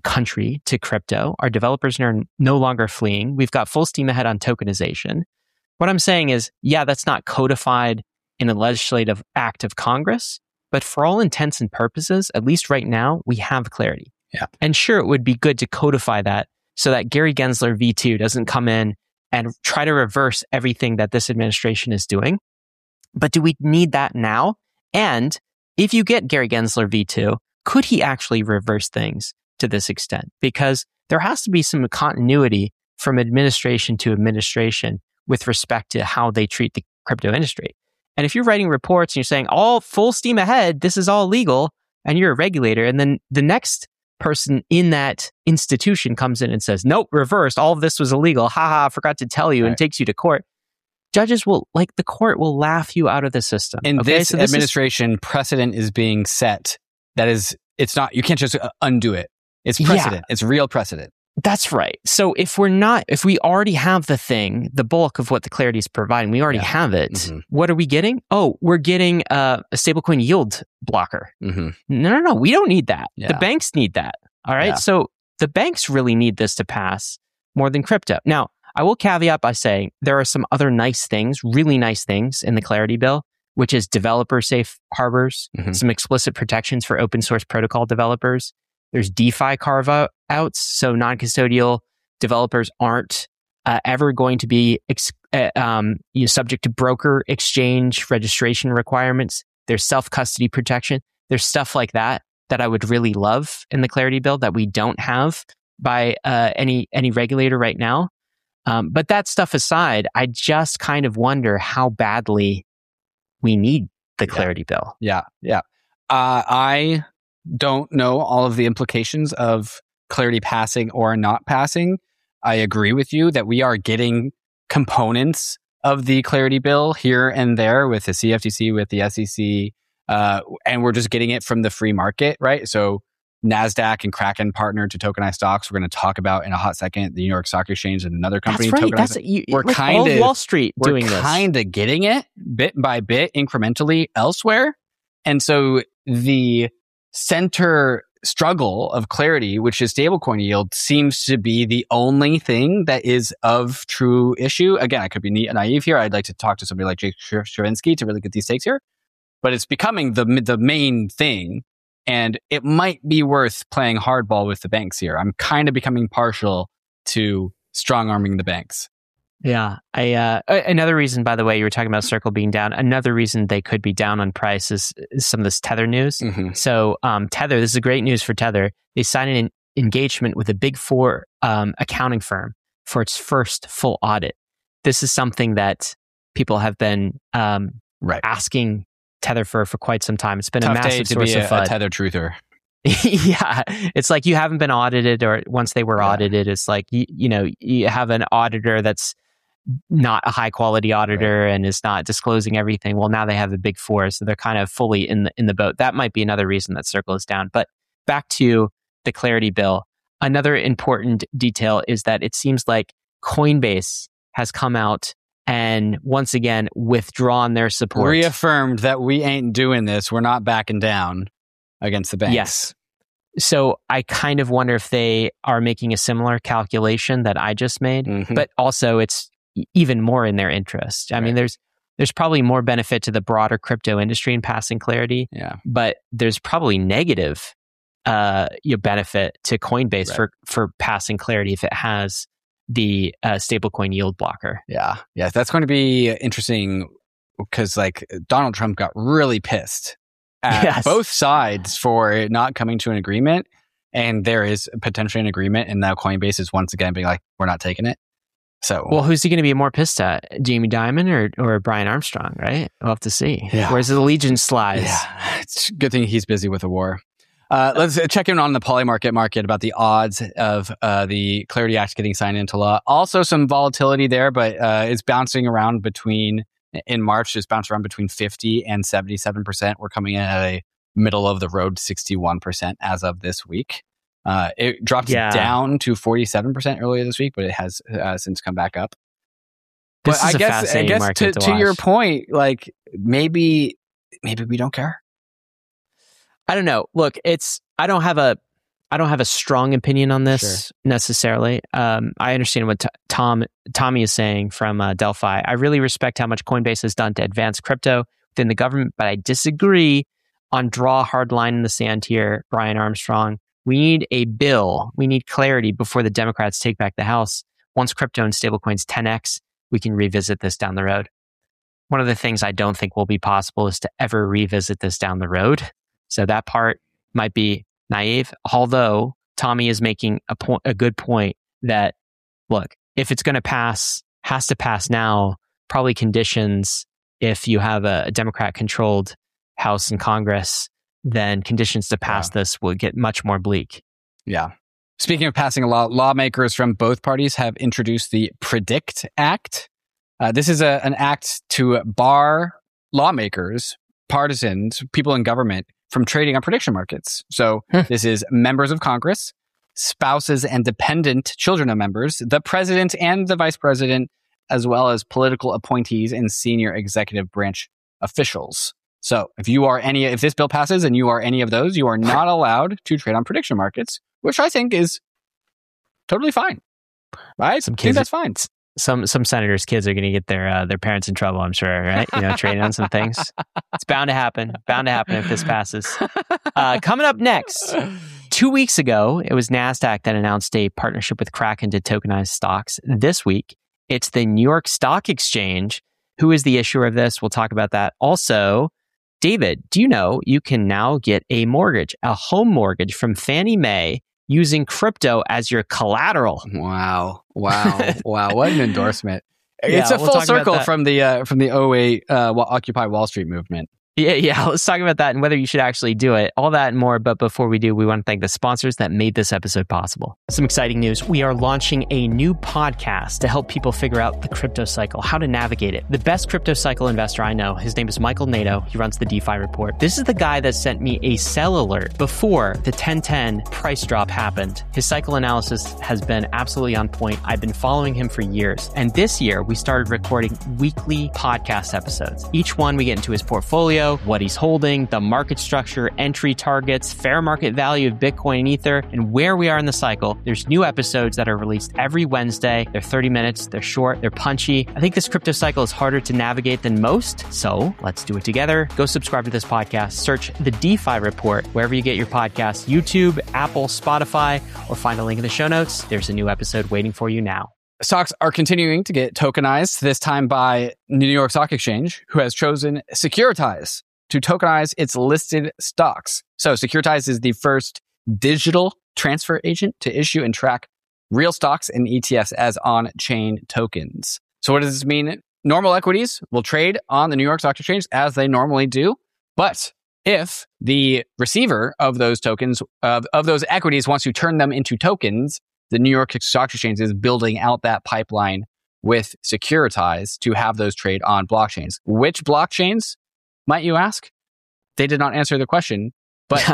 country to crypto. Our developers are no longer fleeing. We've got full steam ahead on tokenization. What I'm saying is, yeah, that's not codified in a legislative act of Congress, but for all intents and purposes, at least right now, we have clarity. Yeah. And sure, it would be good to codify that so that Gary Gensler V two doesn't come in and try to reverse everything that this administration is doing. But do we need that now? And if you get Gary Gensler V two, could he actually reverse things to this extent? Because there has to be some continuity from administration to administration with respect to how they treat the crypto industry. And if you're writing reports and you're saying, all full steam ahead, this is all legal, and you're a regulator, and then the next person in that institution comes in and says, nope, reversed, all of this was illegal, haha, forgot to tell you, right, and takes you to court. Judges will, like the court will laugh you out of the system. In okay? this, so this administration, is, precedent is being set. That is, it's not, you can't just undo it. It's precedent. Yeah, it's real precedent. That's right. So if we're not, if we already have the thing, the bulk of what the clarity is providing, we already yeah. have it. Mm-hmm. What are we getting? Oh, we're getting uh, a stablecoin yield blocker. Mm-hmm. No, no, no. We don't need that. Yeah. The banks need that. All right. Yeah. So the banks really need this to pass more than crypto. Now, I will caveat by saying there are some other nice things, really nice things in the Clarity Bill, which is developer safe harbors, mm-hmm. some explicit protections for open source protocol developers. There's DeFi carve-outs, so non-custodial developers aren't uh, ever going to be ex- uh, um, you know, subject to broker exchange registration requirements. There's self-custody protection. There's stuff like that that I would really love in the Clarity Bill that we don't have by uh, any any regulator right now. Um, but that stuff aside, I just kind of wonder how badly we need the Clarity yeah. Bill. Yeah, yeah. Uh, I don't know all of the implications of Clarity passing or not passing. I agree with you that we are getting components of the Clarity Bill here and there with the C F T C, with the S E C, uh, and we're just getting it from the free market, right? So NASDAQ and Kraken partnered to tokenize stocks. We're going to talk about in a hot second the New York Stock Exchange and another company. That's right. That's, you, we're like kind of Wall Street doing we're this. We're kind of getting it bit by bit, incrementally elsewhere, and so the center struggle of Clarity, which is stablecoin yield, seems to be the only thing that is of true issue. Again, I could be naive here. I'd like to talk to somebody like Jake Chervinsky to really get these takes here, but it's becoming the the main thing, and it might be worth playing hardball with the banks here. I'm kind of becoming partial to strong arming the banks. Yeah. I, uh, another reason, by the way, you were talking about Circle being down. Another reason they could be down on price is, is some of this Tether news. Mm-hmm. So um, Tether, this is great news for Tether. They signed an engagement with a big four um, accounting firm for its first full audit. This is something that people have been um, right. asking Tether for for quite some time. It's been Tough a massive day to source be of a, FUD. a Tether truther. Yeah, it's like you haven't been audited, or once they were yeah. audited, it's like you, you know you have an auditor that's not a high quality auditor right. and is not disclosing everything. Well, now they have the big four, so they're kind of fully in the in the boat. That might be another reason that Circle is down. But back to the Clarity Bill, another important detail is that it seems like Coinbase has come out and once again withdrawn their support. Reaffirmed that we ain't doing this. We're not backing down against the banks. Yes. So I kind of wonder if they are making a similar calculation that I just made, mm-hmm. but also it's even more in their interest. I right. mean, there's there's probably more benefit to the broader crypto industry in passing Clarity, yeah. but there's probably negative uh, you know, benefit to Coinbase right. for for passing Clarity if it has the uh, stablecoin yield blocker. Yeah, yeah, that's going to be interesting because like Donald Trump got really pissed at yes. both sides for it not coming to an agreement, and there is potentially an agreement, and now Coinbase is once again being like, we're not taking it. So, well, who's he going to be more pissed at, Jamie Dimon or or Brian Armstrong? Right, we'll have to see. Yeah. Where's his allegiance lies? Yeah, it's a good thing he's busy with the war. Uh, let's check in on the Polymarket market about the odds of uh, the Clarity Act getting signed into law. Also, some volatility there, but uh, it's bouncing around between in March. It's bounced around between fifty and seventy-seven percent. We're coming in at a middle of the road sixty-one percent as of this week. Uh, it dropped yeah. down to forty-seven percent earlier this week, but it has uh, since come back up. This but is I a guess, fascinating I guess market to, to, to your point, like maybe, maybe we don't care. I don't know. Look, it's I don't have a I don't have a strong opinion on this Sure. necessarily. Um, I understand what t- Tom Tommy is saying from uh, Delphi. I really respect how much Coinbase has done to advance crypto within the government, but I disagree on draw a hard line in the sand here, Brian Armstrong. We need a bill. We need clarity before the Democrats take back the House. Once crypto and stablecoins ten x, we can revisit this down the road. One of the things I don't think will be possible is to ever revisit this down the road. So that part might be naive, although Tommy is making a point, a good point that, look, if it's going to pass, has to pass now, probably conditions, if you have a Democrat-controlled House and Congress, then conditions to pass yeah. this will get much more bleak. Yeah. Speaking of passing a law, lawmakers from both parties have introduced the PREDICT Act. Uh, this is a, an act to bar lawmakers, partisans, people in government from trading on prediction markets. So this is members of Congress, spouses and dependent children of members, the president and the vice president, as well as political appointees and senior executive branch officials. So if you are any, if this bill passes and you are any of those, you are not allowed to trade on prediction markets, which I think is totally fine. Right? Some I think kids, that's fine. Some some senators' kids are going to get their uh, their parents in trouble, I'm sure, right? You know, trading on some things. It's bound to happen. Bound to happen if this passes. Uh, coming up next, two weeks ago, it was NASDAQ that announced a partnership with Kraken to tokenize stocks. This week, it's the New York Stock Exchange. Who is the issuer of this? We'll talk about that. Also, David, do you know you can now get a mortgage, a home mortgage from Fannie Mae using crypto as your collateral? Wow. Wow. Wow. What an endorsement. Yeah, it's a we'll full talk about circle that. from the uh, from the oh eight uh, Occupy Wall Street movement. Yeah, yeah. Let's talk about that and whether you should actually do it. All that and more. But before we do, we want to thank the sponsors that made this episode possible. Some exciting news. We are launching a new podcast to help people figure out the crypto cycle, how to navigate it. The best crypto cycle investor I know, his name is Michael Nato. He runs the DeFi Report. This is the guy that sent me a sell alert before the ten ten price drop happened. His cycle analysis has been absolutely on point. I've been following him for years. And this year, we started recording weekly podcast episodes. Each one, we get into his portfolio, what he's holding, the market structure, entry targets, fair market value of Bitcoin and Ether, and where we are in the cycle. There's new episodes that are released every Wednesday. They're thirty minutes, they're short, they're punchy. I think this crypto cycle is harder to navigate than most, so let's do it together. Go subscribe to this podcast, search the DeFi Report wherever you get your podcasts, YouTube, Apple, Spotify, or find a link in the show notes. There's a new episode waiting for you now. Stocks are continuing to get tokenized, this time by New York Stock Exchange, who has chosen Securitize to tokenize its listed stocks. So Securitize is the first digital transfer agent to issue and track real stocks and E T Fs as on-chain tokens. So what does this mean? Normal equities will trade on the New York Stock Exchange as they normally do. But if the receiver of those tokens, of, of those equities, wants to turn them into tokens, the New York Stock Exchange is building out that pipeline with Securitize to have those trade on blockchains. Which blockchains, might you ask? They did not answer the question, but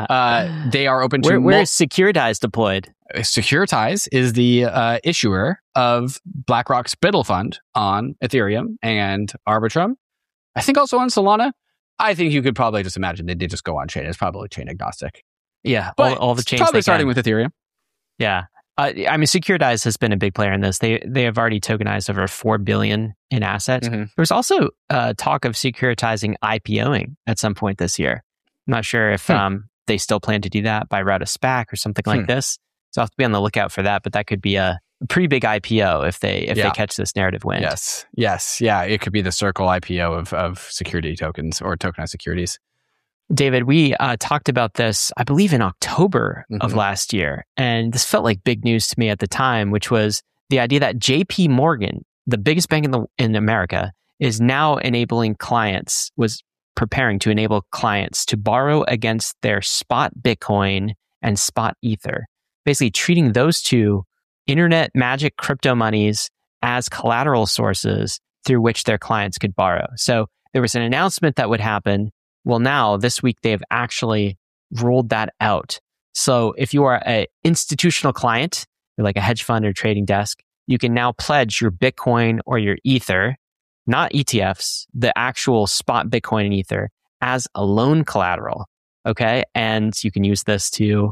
uh, they are open to... Where, where is Securitize deployed? Securitize is the uh, issuer of BlackRock's Biddle Fund on Ethereum and Arbitrum. I think also on Solana. I think you could probably just imagine they did just go on chain. It's probably chain agnostic. Yeah, But all, all the chains probably they starting can. with Ethereum. Yeah. Uh, I mean, Securitize has been a big player in this. They they have already tokenized over four billion dollars in assets. Mm-hmm. There's also uh, talk of securitizing IPOing at some point this year. I'm not sure if hmm. um, they still plan to do that by route of SPAC or something like Hmm. this. So I'll have to be on the lookout for that. But that could be a pretty big I P O if they if Yeah. they catch this narrative wind. Yes. Yes. Yeah. It could be the Circle I P O of, of security tokens or tokenized securities. David, we uh, talked about this, I believe, in October Mhm. of last year. And this felt like big news to me at the time, which was the idea that J P Morgan, the biggest bank in the in America, is now enabling clients, was preparing to enable clients to borrow against their spot Bitcoin and spot Ether, basically treating those two internet magic crypto monies as collateral sources through which their clients could borrow. So there was an announcement that would happen. Well, now this week they have actually rolled that out. So if you are an institutional client, you're like a hedge fund or trading desk, you can now pledge your Bitcoin or your Ether, not E T Fs, the actual spot Bitcoin and Ether as a loan collateral. Okay. And you can use this to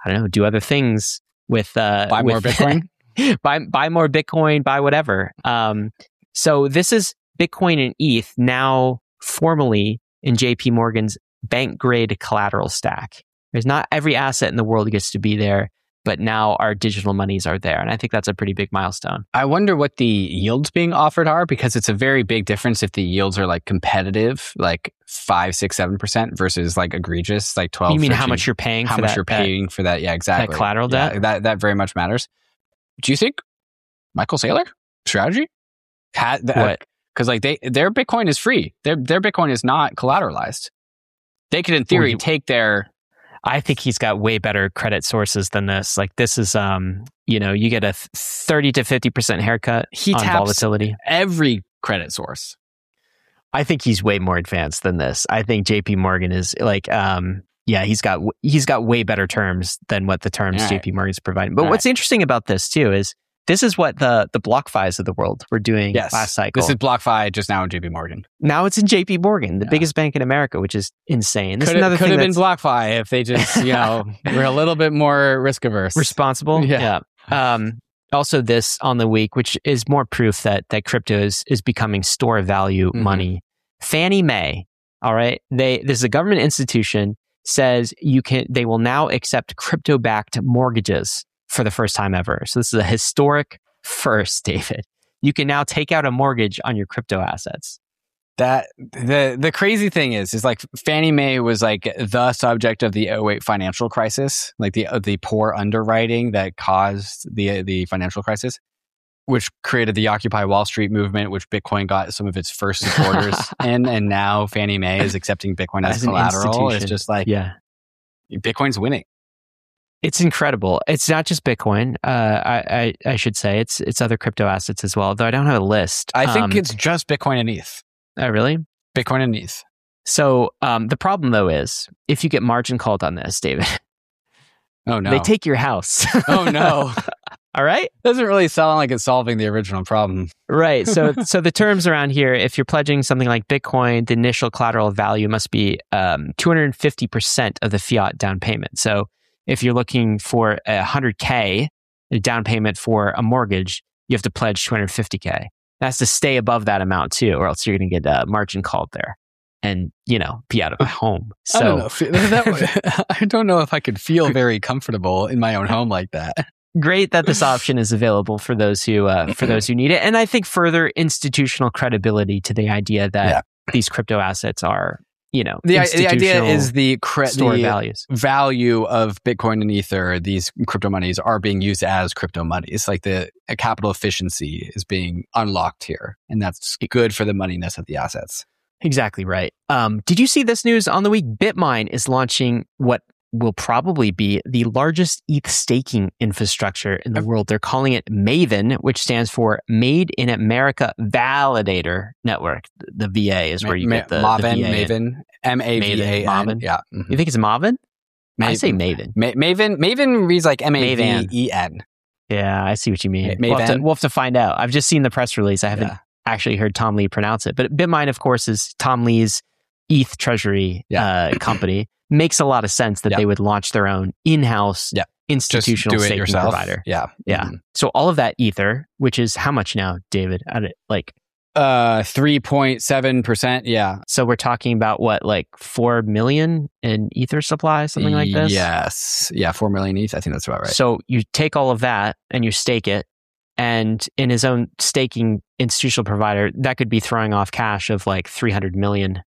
I don't know, do other things with uh, buy with, more Bitcoin, buy buy more Bitcoin, buy whatever. Um, so this is Bitcoin and E T H now formally in J P Morgan's bank grade collateral stack. There's not every asset in the world gets to be there, but now our digital monies are there. And I think that's a pretty big milestone. I wonder what the yields being offered are, because it's a very big difference if the yields are like competitive, like five, six, seven percent versus like egregious, like twelve. You mean thirteen, how much you're paying how for much that, you're paying that, for that? Yeah, exactly. That collateral yeah, debt? That, that very much matters. Do you think Michael Saylor strategy had that? Because like they, their Bitcoin is free. Their, their Bitcoin is not collateralized. They could in theory you, take their... I think he's got way better credit sources than this. Like this is, um, you know, you get a thirty to fifty percent haircut he on taps volatility. Every credit source. I think he's way more advanced than this. I think J P Morgan is like, um, yeah, he's got he's got way better terms than what the terms All J right. P Morgan's providing. But All what's right. interesting about this too is this is what the the BlockFis of the world were doing Yes. last cycle. This is BlockFi, just now in J P Morgan. Now it's in J P Morgan, the Yeah. biggest bank in America, which is insane. This Could is another have, could thing have been that's BlockFi if they just, you know, were a little bit more risk averse. responsible. Yeah. Yeah. Um, also, this on the week, which is more proof that that crypto is is becoming store of value Mhm. money. Fannie Mae, all right, they this is a government institution, says you can they will now accept crypto backed mortgages for the first time ever. So this is a historic first, David. You can now take out a mortgage on your crypto assets. That the the crazy thing is, is like Fannie Mae was like the subject of the oh eight financial crisis, like the uh, the poor underwriting that caused the the financial crisis, which created the Occupy Wall Street movement, which Bitcoin got some of its first supporters in, and now Fannie Mae is accepting Bitcoin as, As an collateral. It's institution. just like Yeah. Bitcoin's winning. It's incredible. It's not just Bitcoin. Uh, I, I I should say it's it's other crypto assets as well. Though I don't have a list. I think Um, it's just Bitcoin and E T H. oh, really. Bitcoin and E T H. So um, the problem though is if you get margin called on this, David, Oh no! they take your house. oh no! All right. Doesn't really sound like it's solving the original problem. Right. So so the terms around here, if you're pledging something like Bitcoin, the initial collateral value must be um, two hundred fifty percent of the fiat down payment. So if you're looking for a one hundred K down payment for a mortgage, you have to pledge two hundred fifty K. It has to stay above that amount too, or else you're going to get a margin called there and, you know, be out of a home. So I don't know. That, I don't know if I could feel very comfortable in my own home like that. great that this option is available for those who uh, for those who need it. And I think further institutional credibility to the idea that Yeah. these crypto assets are, you know, The, the idea institutional is the, cre- store the values. value of Bitcoin and Ether, these crypto monies are being used as crypto monies. Like the uh, capital efficiency is being unlocked here. And that's good for the moneyness of the assets. Exactly right. Um, did you see this news on the week? Bitmine is launching what will probably be the largest E T H staking infrastructure in the world. They're calling it Maven, which stands for Made in America Validator Network. The V A is where you Ma- get the, Maven, the V A in. Maven, M A V A N. Maven. Yeah. Mhm. You think it's Maven? I Ma- say Maven. Ma- Maven, Maven reads like M A V E N. Yeah, I see what you mean. Ma- We'll have, to, Maven? we'll have to find out. I've just seen the press release. I haven't Yeah. actually heard Tom Lee pronounce it. But Bitmine, of course, is Tom Lee's E T H treasury Yeah. uh, company. Makes a lot of sense that Yeah. they would launch their own in-house Yeah. Just institutional do it staking yourself. provider. Yeah. Yeah. Mhm. So all of that Ether, which is how much now, David? I don't- Like, Uh, three point seven percent. Yeah. so we're talking about what, like four million in Ether supply, something like this? Yes. Yeah. Four million E T H. I think that's about right. So you take all of that and you stake it, and in his own staking institutional provider, that could be throwing off cash of like three hundred million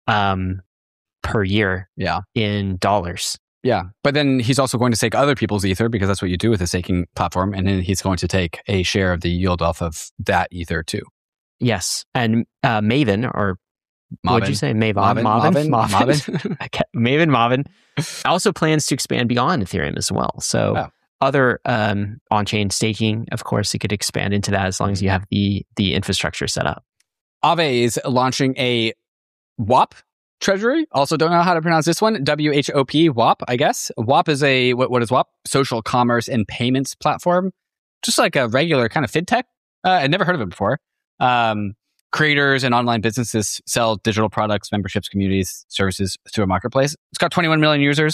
um, per year Yeah. in dollars. Yeah. But then he's also going to stake other people's Ether because that's what you do with a staking platform. And then he's going to take a share of the yield off of that Ether too. Yes. And uh, Maven, or what did you Maven. say? Maven. Maven. Maven. Maven. Maven. Okay. Maven. Maven also plans to expand beyond Ethereum as well. So Oh. other um, on-chain staking, of course, it could expand into that as long as you have the the infrastructure set up. Aave is launching a W A P treasury. Also don't know how to pronounce this one. W H O P, W A P, I guess. W A P is a, what, what is W A P? Social commerce and payments platform. Just like a regular kind of fintech. Uh, I'd never heard of it before. Um, creators and online businesses sell digital products, memberships, communities, services through a marketplace. It's got twenty-one million users,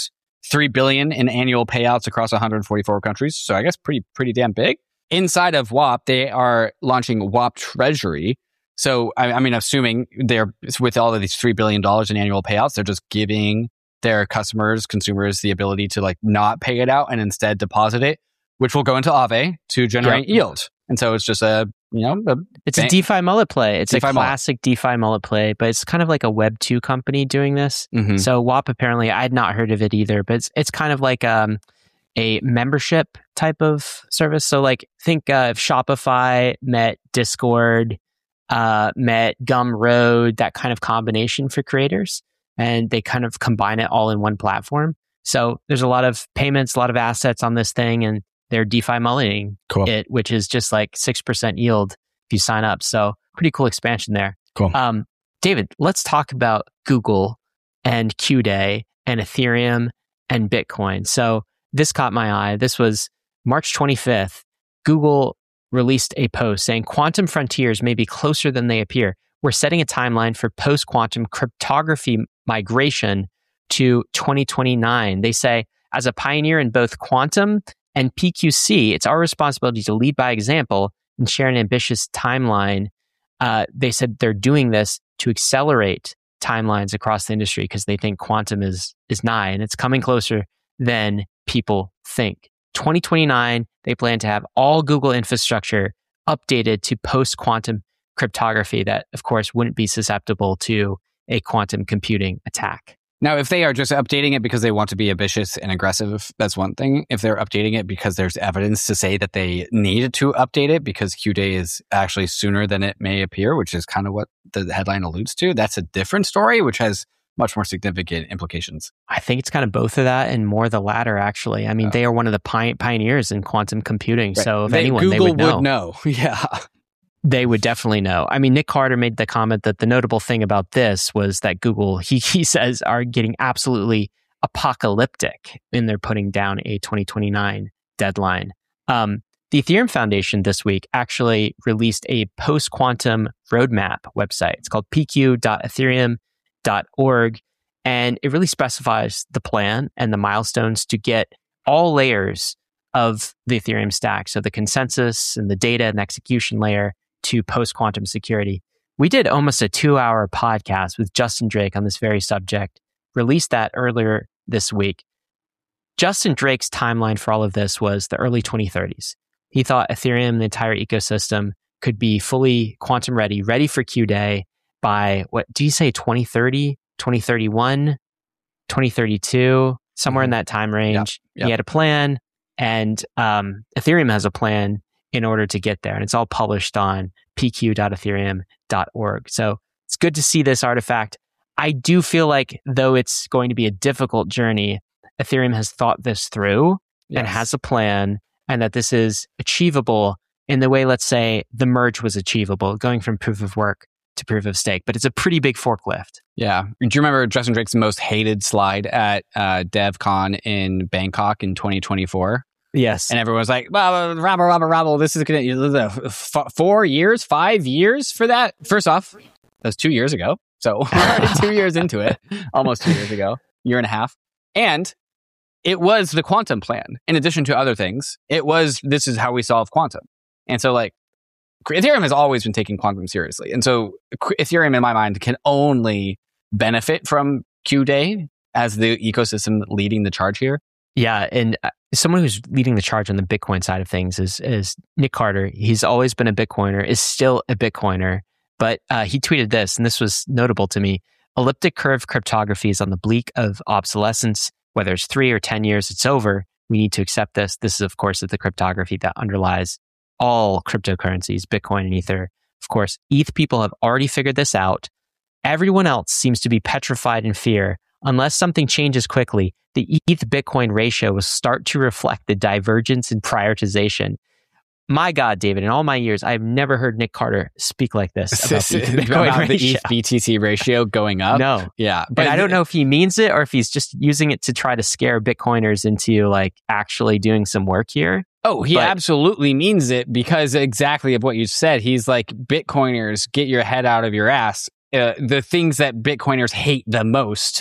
three billion dollars in annual payouts across one hundred forty-four countries. So I guess pretty, pretty damn big. Inside of W A P, they are launching W A P Treasury. So, I, I mean, assuming they're with all of these three billion dollars in annual payouts, they're just giving their customers, consumers, the ability to like not pay it out and instead deposit it, which will go into Aave to generate Yep. yield. And so it's just a, you know, a It's bank- a DeFi mullet play. It's DeFi a mullet. classic DeFi mullet play, but it's kind of like a Web two company doing this. Mhm. So W A P, apparently, I had not heard of it either, but it's, it's kind of like um, a membership type of service. So like think uh, if Shopify met Discord, uh, met Gumroad, that kind of combination for creators, and they kind of combine it all in one platform. So there's a lot of payments, a lot of assets on this thing, and they're DeFi mulleting Cool. it, which is just like six percent yield if you sign up. So pretty cool expansion there. Cool. Um, David, let's talk about Google and Q-Day and Ethereum and Bitcoin. So this caught my eye. This was March twenty-fifth. Google released a post saying quantum frontiers may be closer than they appear. We're setting a timeline for post-quantum cryptography migration to twenty twenty-nine. They say, as a pioneer in both quantum and P Q C, it's our responsibility to lead by example and share an ambitious timeline. Uh, they said they're doing this to accelerate timelines across the industry because they think quantum is is nigh and it's coming closer than people think. twenty twenty-nine, they plan to have all Google infrastructure updated to post-quantum cryptography that, of course, wouldn't be susceptible to a quantum computing attack. Now, if they are just updating it because they want to be ambitious and aggressive, that's one thing. If they're updating it because there's evidence to say that they need to update it because Q-Day is actually sooner than it may appear, which is kind of what the headline alludes to, that's a different story, which has much more significant implications. I think it's kind of both of that and more the latter, actually. I mean, Oh. they are one of the pi- pioneers in quantum computing. Right. So if They- anyone, Google they would know. would know. Yeah. They would definitely know. I mean, Nick Carter made the comment that the notable thing about this was that Google, he, he says, are getting absolutely apocalyptic in their putting down a twenty twenty-nine deadline. Um, the Ethereum Foundation this week actually released a post-quantum roadmap website. It's called p q dot ethereum dot org, and it really specifies the plan and the milestones to get all layers of the Ethereum stack, so the consensus and the data and execution layer, to post-quantum security. We did almost a two-hour podcast with Justin Drake on this very subject, released that earlier this week. Justin Drake's timeline for all of this was the early twenty thirties. He thought Ethereum, the entire ecosystem, could be fully quantum ready, ready for Q-Day by, what do you say, twenty thirty, twenty thirty-one, twenty thirty-two, somewhere Mhm. in that time range. Yep, yep. He had a plan, and um, Ethereum has a plan in order to get there. And it's all published on p q dot ethereum dot org. So it's good to see this artifact. I do feel like, though it's going to be a difficult journey, Ethereum has thought this through and Yes. has a plan, and that this is achievable in the way, let's say, the merge was achievable, going from proof of work to proof of stake. But it's a pretty big forklift. Yeah. Do you remember Justin Drake's most hated slide at uh, DevCon in Bangkok in twenty twenty-four? Yes. And everyone was like, rabble, rabble, rabble, rabble. This is going to, f- four years, five years for that? First off, that was two years ago. So we're already two years into it, almost two years ago, year and a half. And it was the quantum plan. In addition to other things, it was, this is how we solve quantum. And so like, Ethereum has always been taking quantum seriously. And so Ethereum, in my mind, can only benefit from Q-Day as the ecosystem leading the charge here. Yeah, and uh, someone who's leading the charge on the Bitcoin side of things is is Nick Carter. He's always been a Bitcoiner, is still a Bitcoiner, but uh, he tweeted this, and this was notable to me. Elliptic curve cryptography is on the bleak of obsolescence. Whether it's three or ten years, it's over. We need to accept this. This is, of course, the cryptography that underlies all cryptocurrencies, Bitcoin and Ether. Of course, E T H people have already figured this out. Everyone else seems to be petrified in fear. Unless something changes quickly, the E T H Bitcoin ratio will start to reflect the divergence in prioritization. My God, David, in all my years, I've never heard Nick Carter speak like this about the E T H Bitcoin About the ratio. E T H B T C ratio going up. No. Yeah. But I don't know if he means it or if he's just using it to try to scare Bitcoiners into like actually doing some work here. Oh, he But- absolutely means it because exactly of what you said. He's like, Bitcoiners, get your head out of your ass. Uh, the things that Bitcoiners hate the most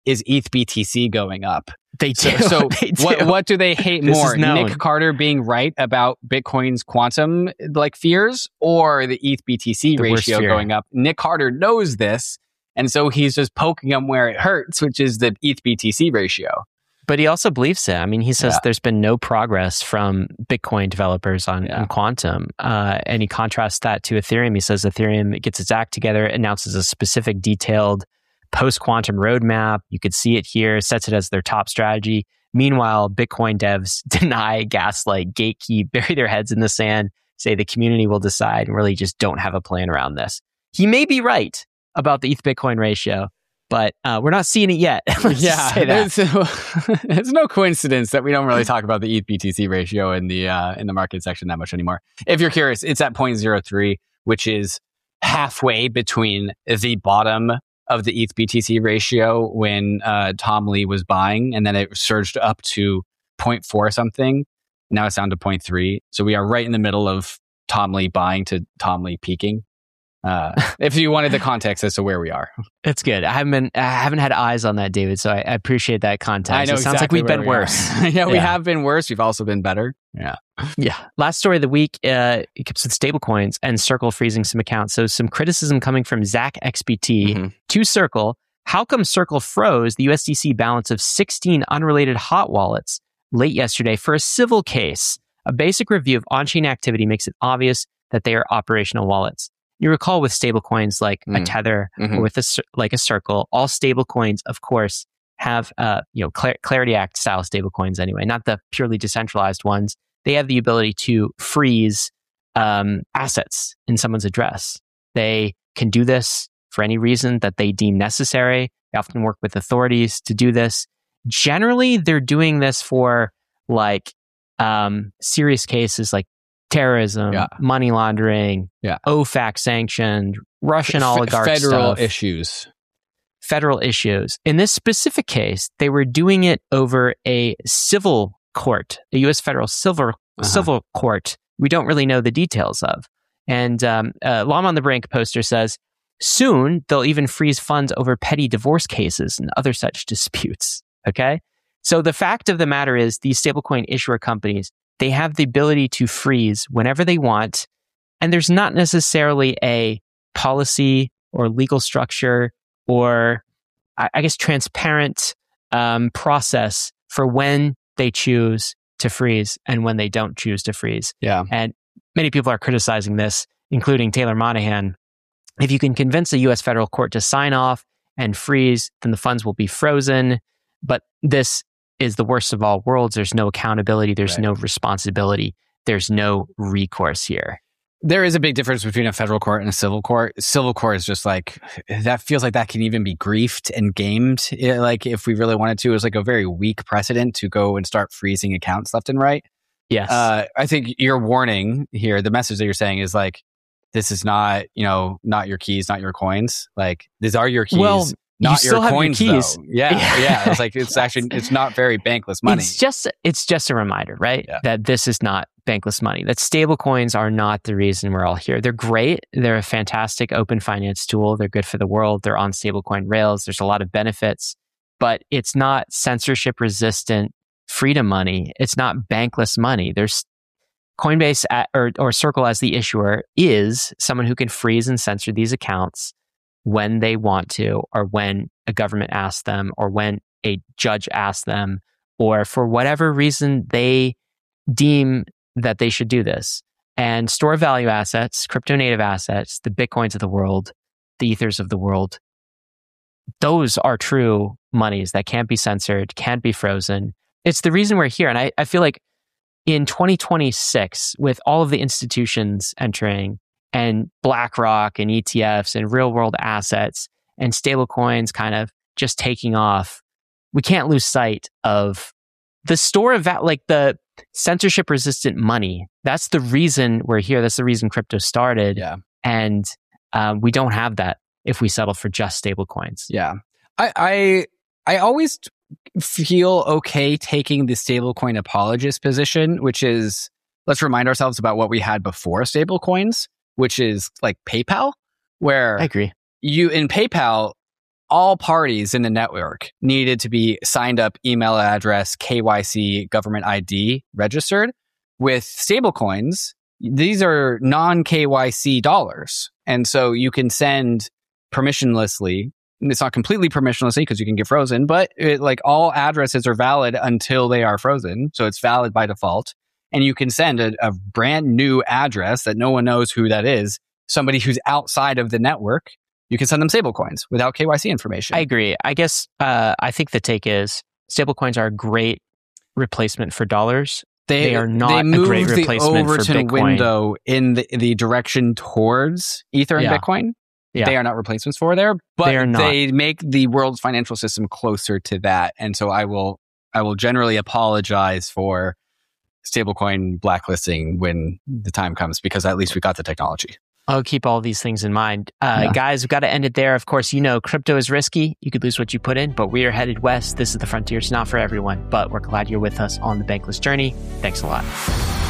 is E T H B T C going up. They do. So, so they do. what what do they hate This more? is known. Nick Carter being right about Bitcoin's quantum like fears, or the E T H B T C The worst ratio fear. going up? Nick Carter knows this, and so he's just poking them where it hurts, which is the E T H B T C ratio. But he also believes it. I mean, he says Yeah. there's been no progress from Bitcoin developers on, Yeah. on quantum. Uh, and he contrasts that to Ethereum. He says Ethereum gets its act together, announces a specific detailed post-quantum roadmap. You could see it here, sets it as their top strategy. Meanwhile, Bitcoin devs deny, gaslight, gatekeep, bury their heads in the sand, say the community will decide, and really just don't have a plan around this. He may be right about the E T H Bitcoin ratio, but uh, we're not seeing it yet. Let's Yeah, just say that. it's, it's no coincidence that we don't really talk about the E T H B T C ratio in the uh, in the market section that much anymore. If you're curious, it's at zero point zero three, which is halfway between the bottom of the E T H B T C ratio when uh, Tom Lee was buying, and then it surged up to zero point four something. Now it's down to zero point three. So we are right in the middle of Tom Lee buying to Tom Lee peaking. Uh, if you wanted the context as to where we are. It's good. I haven't been, I haven't had eyes on that, David. So I, I appreciate that context. I know It sounds exactly like we've where been we are. worse. yeah, we Yeah. have been worse. We've also been better. Yeah. Yeah. Last story of the week, uh, it comes with stablecoins and Circle freezing some accounts. So some criticism coming from Zach X B T Mhm. to Circle. How come Circle froze the U S D C balance of sixteen unrelated hot wallets late yesterday for a civil case? A basic review of on-chain activity makes it obvious that they are operational wallets. You recall with stablecoins like a Mm. Tether Mhm. or with a, cir- like a Circle, all stablecoins, of course, have uh, you know Clar- Clarity Act style stablecoins anyway, not the purely decentralized ones. They have the ability to freeze um, assets in someone's address. They can do this for any reason that they deem necessary. They often work with authorities to do this. Generally, they're doing this for like um, serious cases like terrorism, Yeah. money laundering, Yeah. O FAC sanctioned, Russian F- oligarch federal stuff, issues. federal issues. In this specific case, they were doing it over a civil court, a U S federal civil Uh-huh. civil court. We don't really know the details of. And um, uh, Llama on the Brink poster says, soon they'll even freeze funds over petty divorce cases and other such disputes. Okay? So the fact of the matter is these stablecoin issuer companies, they have the ability to freeze whenever they want. And there's not necessarily a policy or legal structure or, I I guess, transparent um, process for when they choose to freeze and when they don't choose to freeze. Yeah. And many people are criticizing this, including Taylor Monahan. If you can convince a U S federal court to sign off and freeze, then the funds will be frozen. But this is the worst of all worlds. There's no accountability. There's Right. no responsibility. There's no recourse here. There is a big difference between a federal court and a civil court. Civil court is just like, that feels like that can even be griefed and gamed. It, like if we really wanted to, it was like a very weak precedent to go and start freezing accounts left and right. Yes. Uh, I think your warning here, the message that you're saying is like, this is not, you know, not your keys, not your coins. Like these are your keys, Well, you not still your have your coins. keys. Though. Yeah, Yeah. yeah. It's like it's actually it's not very bankless money. It's just it's just a reminder, right? Yeah. That this is not bankless money. That stable coins are not the reason we're all here. They're great. They're a fantastic open finance tool. They're good for the world. They're on stablecoin rails. There's a lot of benefits, but it's not censorship resistant freedom money. It's not bankless money. There's Coinbase at, or or Circle as the issuer is someone who can freeze and censor these accounts when they want to, or when a government asks them, or when a judge asks them, or for whatever reason they deem that they should do this. And store value assets, crypto native assets, the Bitcoins of the world, the Ethers of the world, those are true monies that can't be censored, can't be frozen. It's the reason we're here. And I, I feel like in twenty twenty-six, with all of the institutions entering and BlackRock and E T Fs and real world assets and stablecoins kind of just taking off, we can't lose sight of the store of that, like the censorship resistant money. That's the reason we're here. That's the reason crypto started. Yeah. And um, we don't have that if we settle for just stablecoins. Yeah. I, I, I always feel okay taking the stablecoin apologist position, which is, let's remind ourselves about what we had before stablecoins, which is like PayPal, where I agree. you in PayPal, all parties in the network needed to be signed up, email address, K Y C, government I D registered. With stablecoins, these are non-K Y C dollars. And so you can send permissionlessly. It's not completely permissionlessly because you can get frozen, but it, like all addresses are valid until they are frozen. So it's valid by default. And you can send a, a brand new address that no one knows who that is, somebody who's outside of the network. You can send them stablecoins without K Y C information. I agree. I guess uh, I think the take is stablecoins are a great replacement for dollars. They, they are not they a great replacement for Bitcoin. The Overton window in the, the direction towards Ether and yeah. Bitcoin. Yeah. They are not replacements for there, but they, are not. they make the world's financial system closer to that. And so I will, I will generally apologize for stablecoin blacklisting when the time comes, because at least we got the technology. I'll keep all these things in mind. Uh, yeah. Guys, we've got to end it there. Of course, you know, crypto is risky. You could lose what you put in, but we are headed west. This is the frontier. It's not for everyone, but we're glad you're with us on the Bankless journey. Thanks a lot.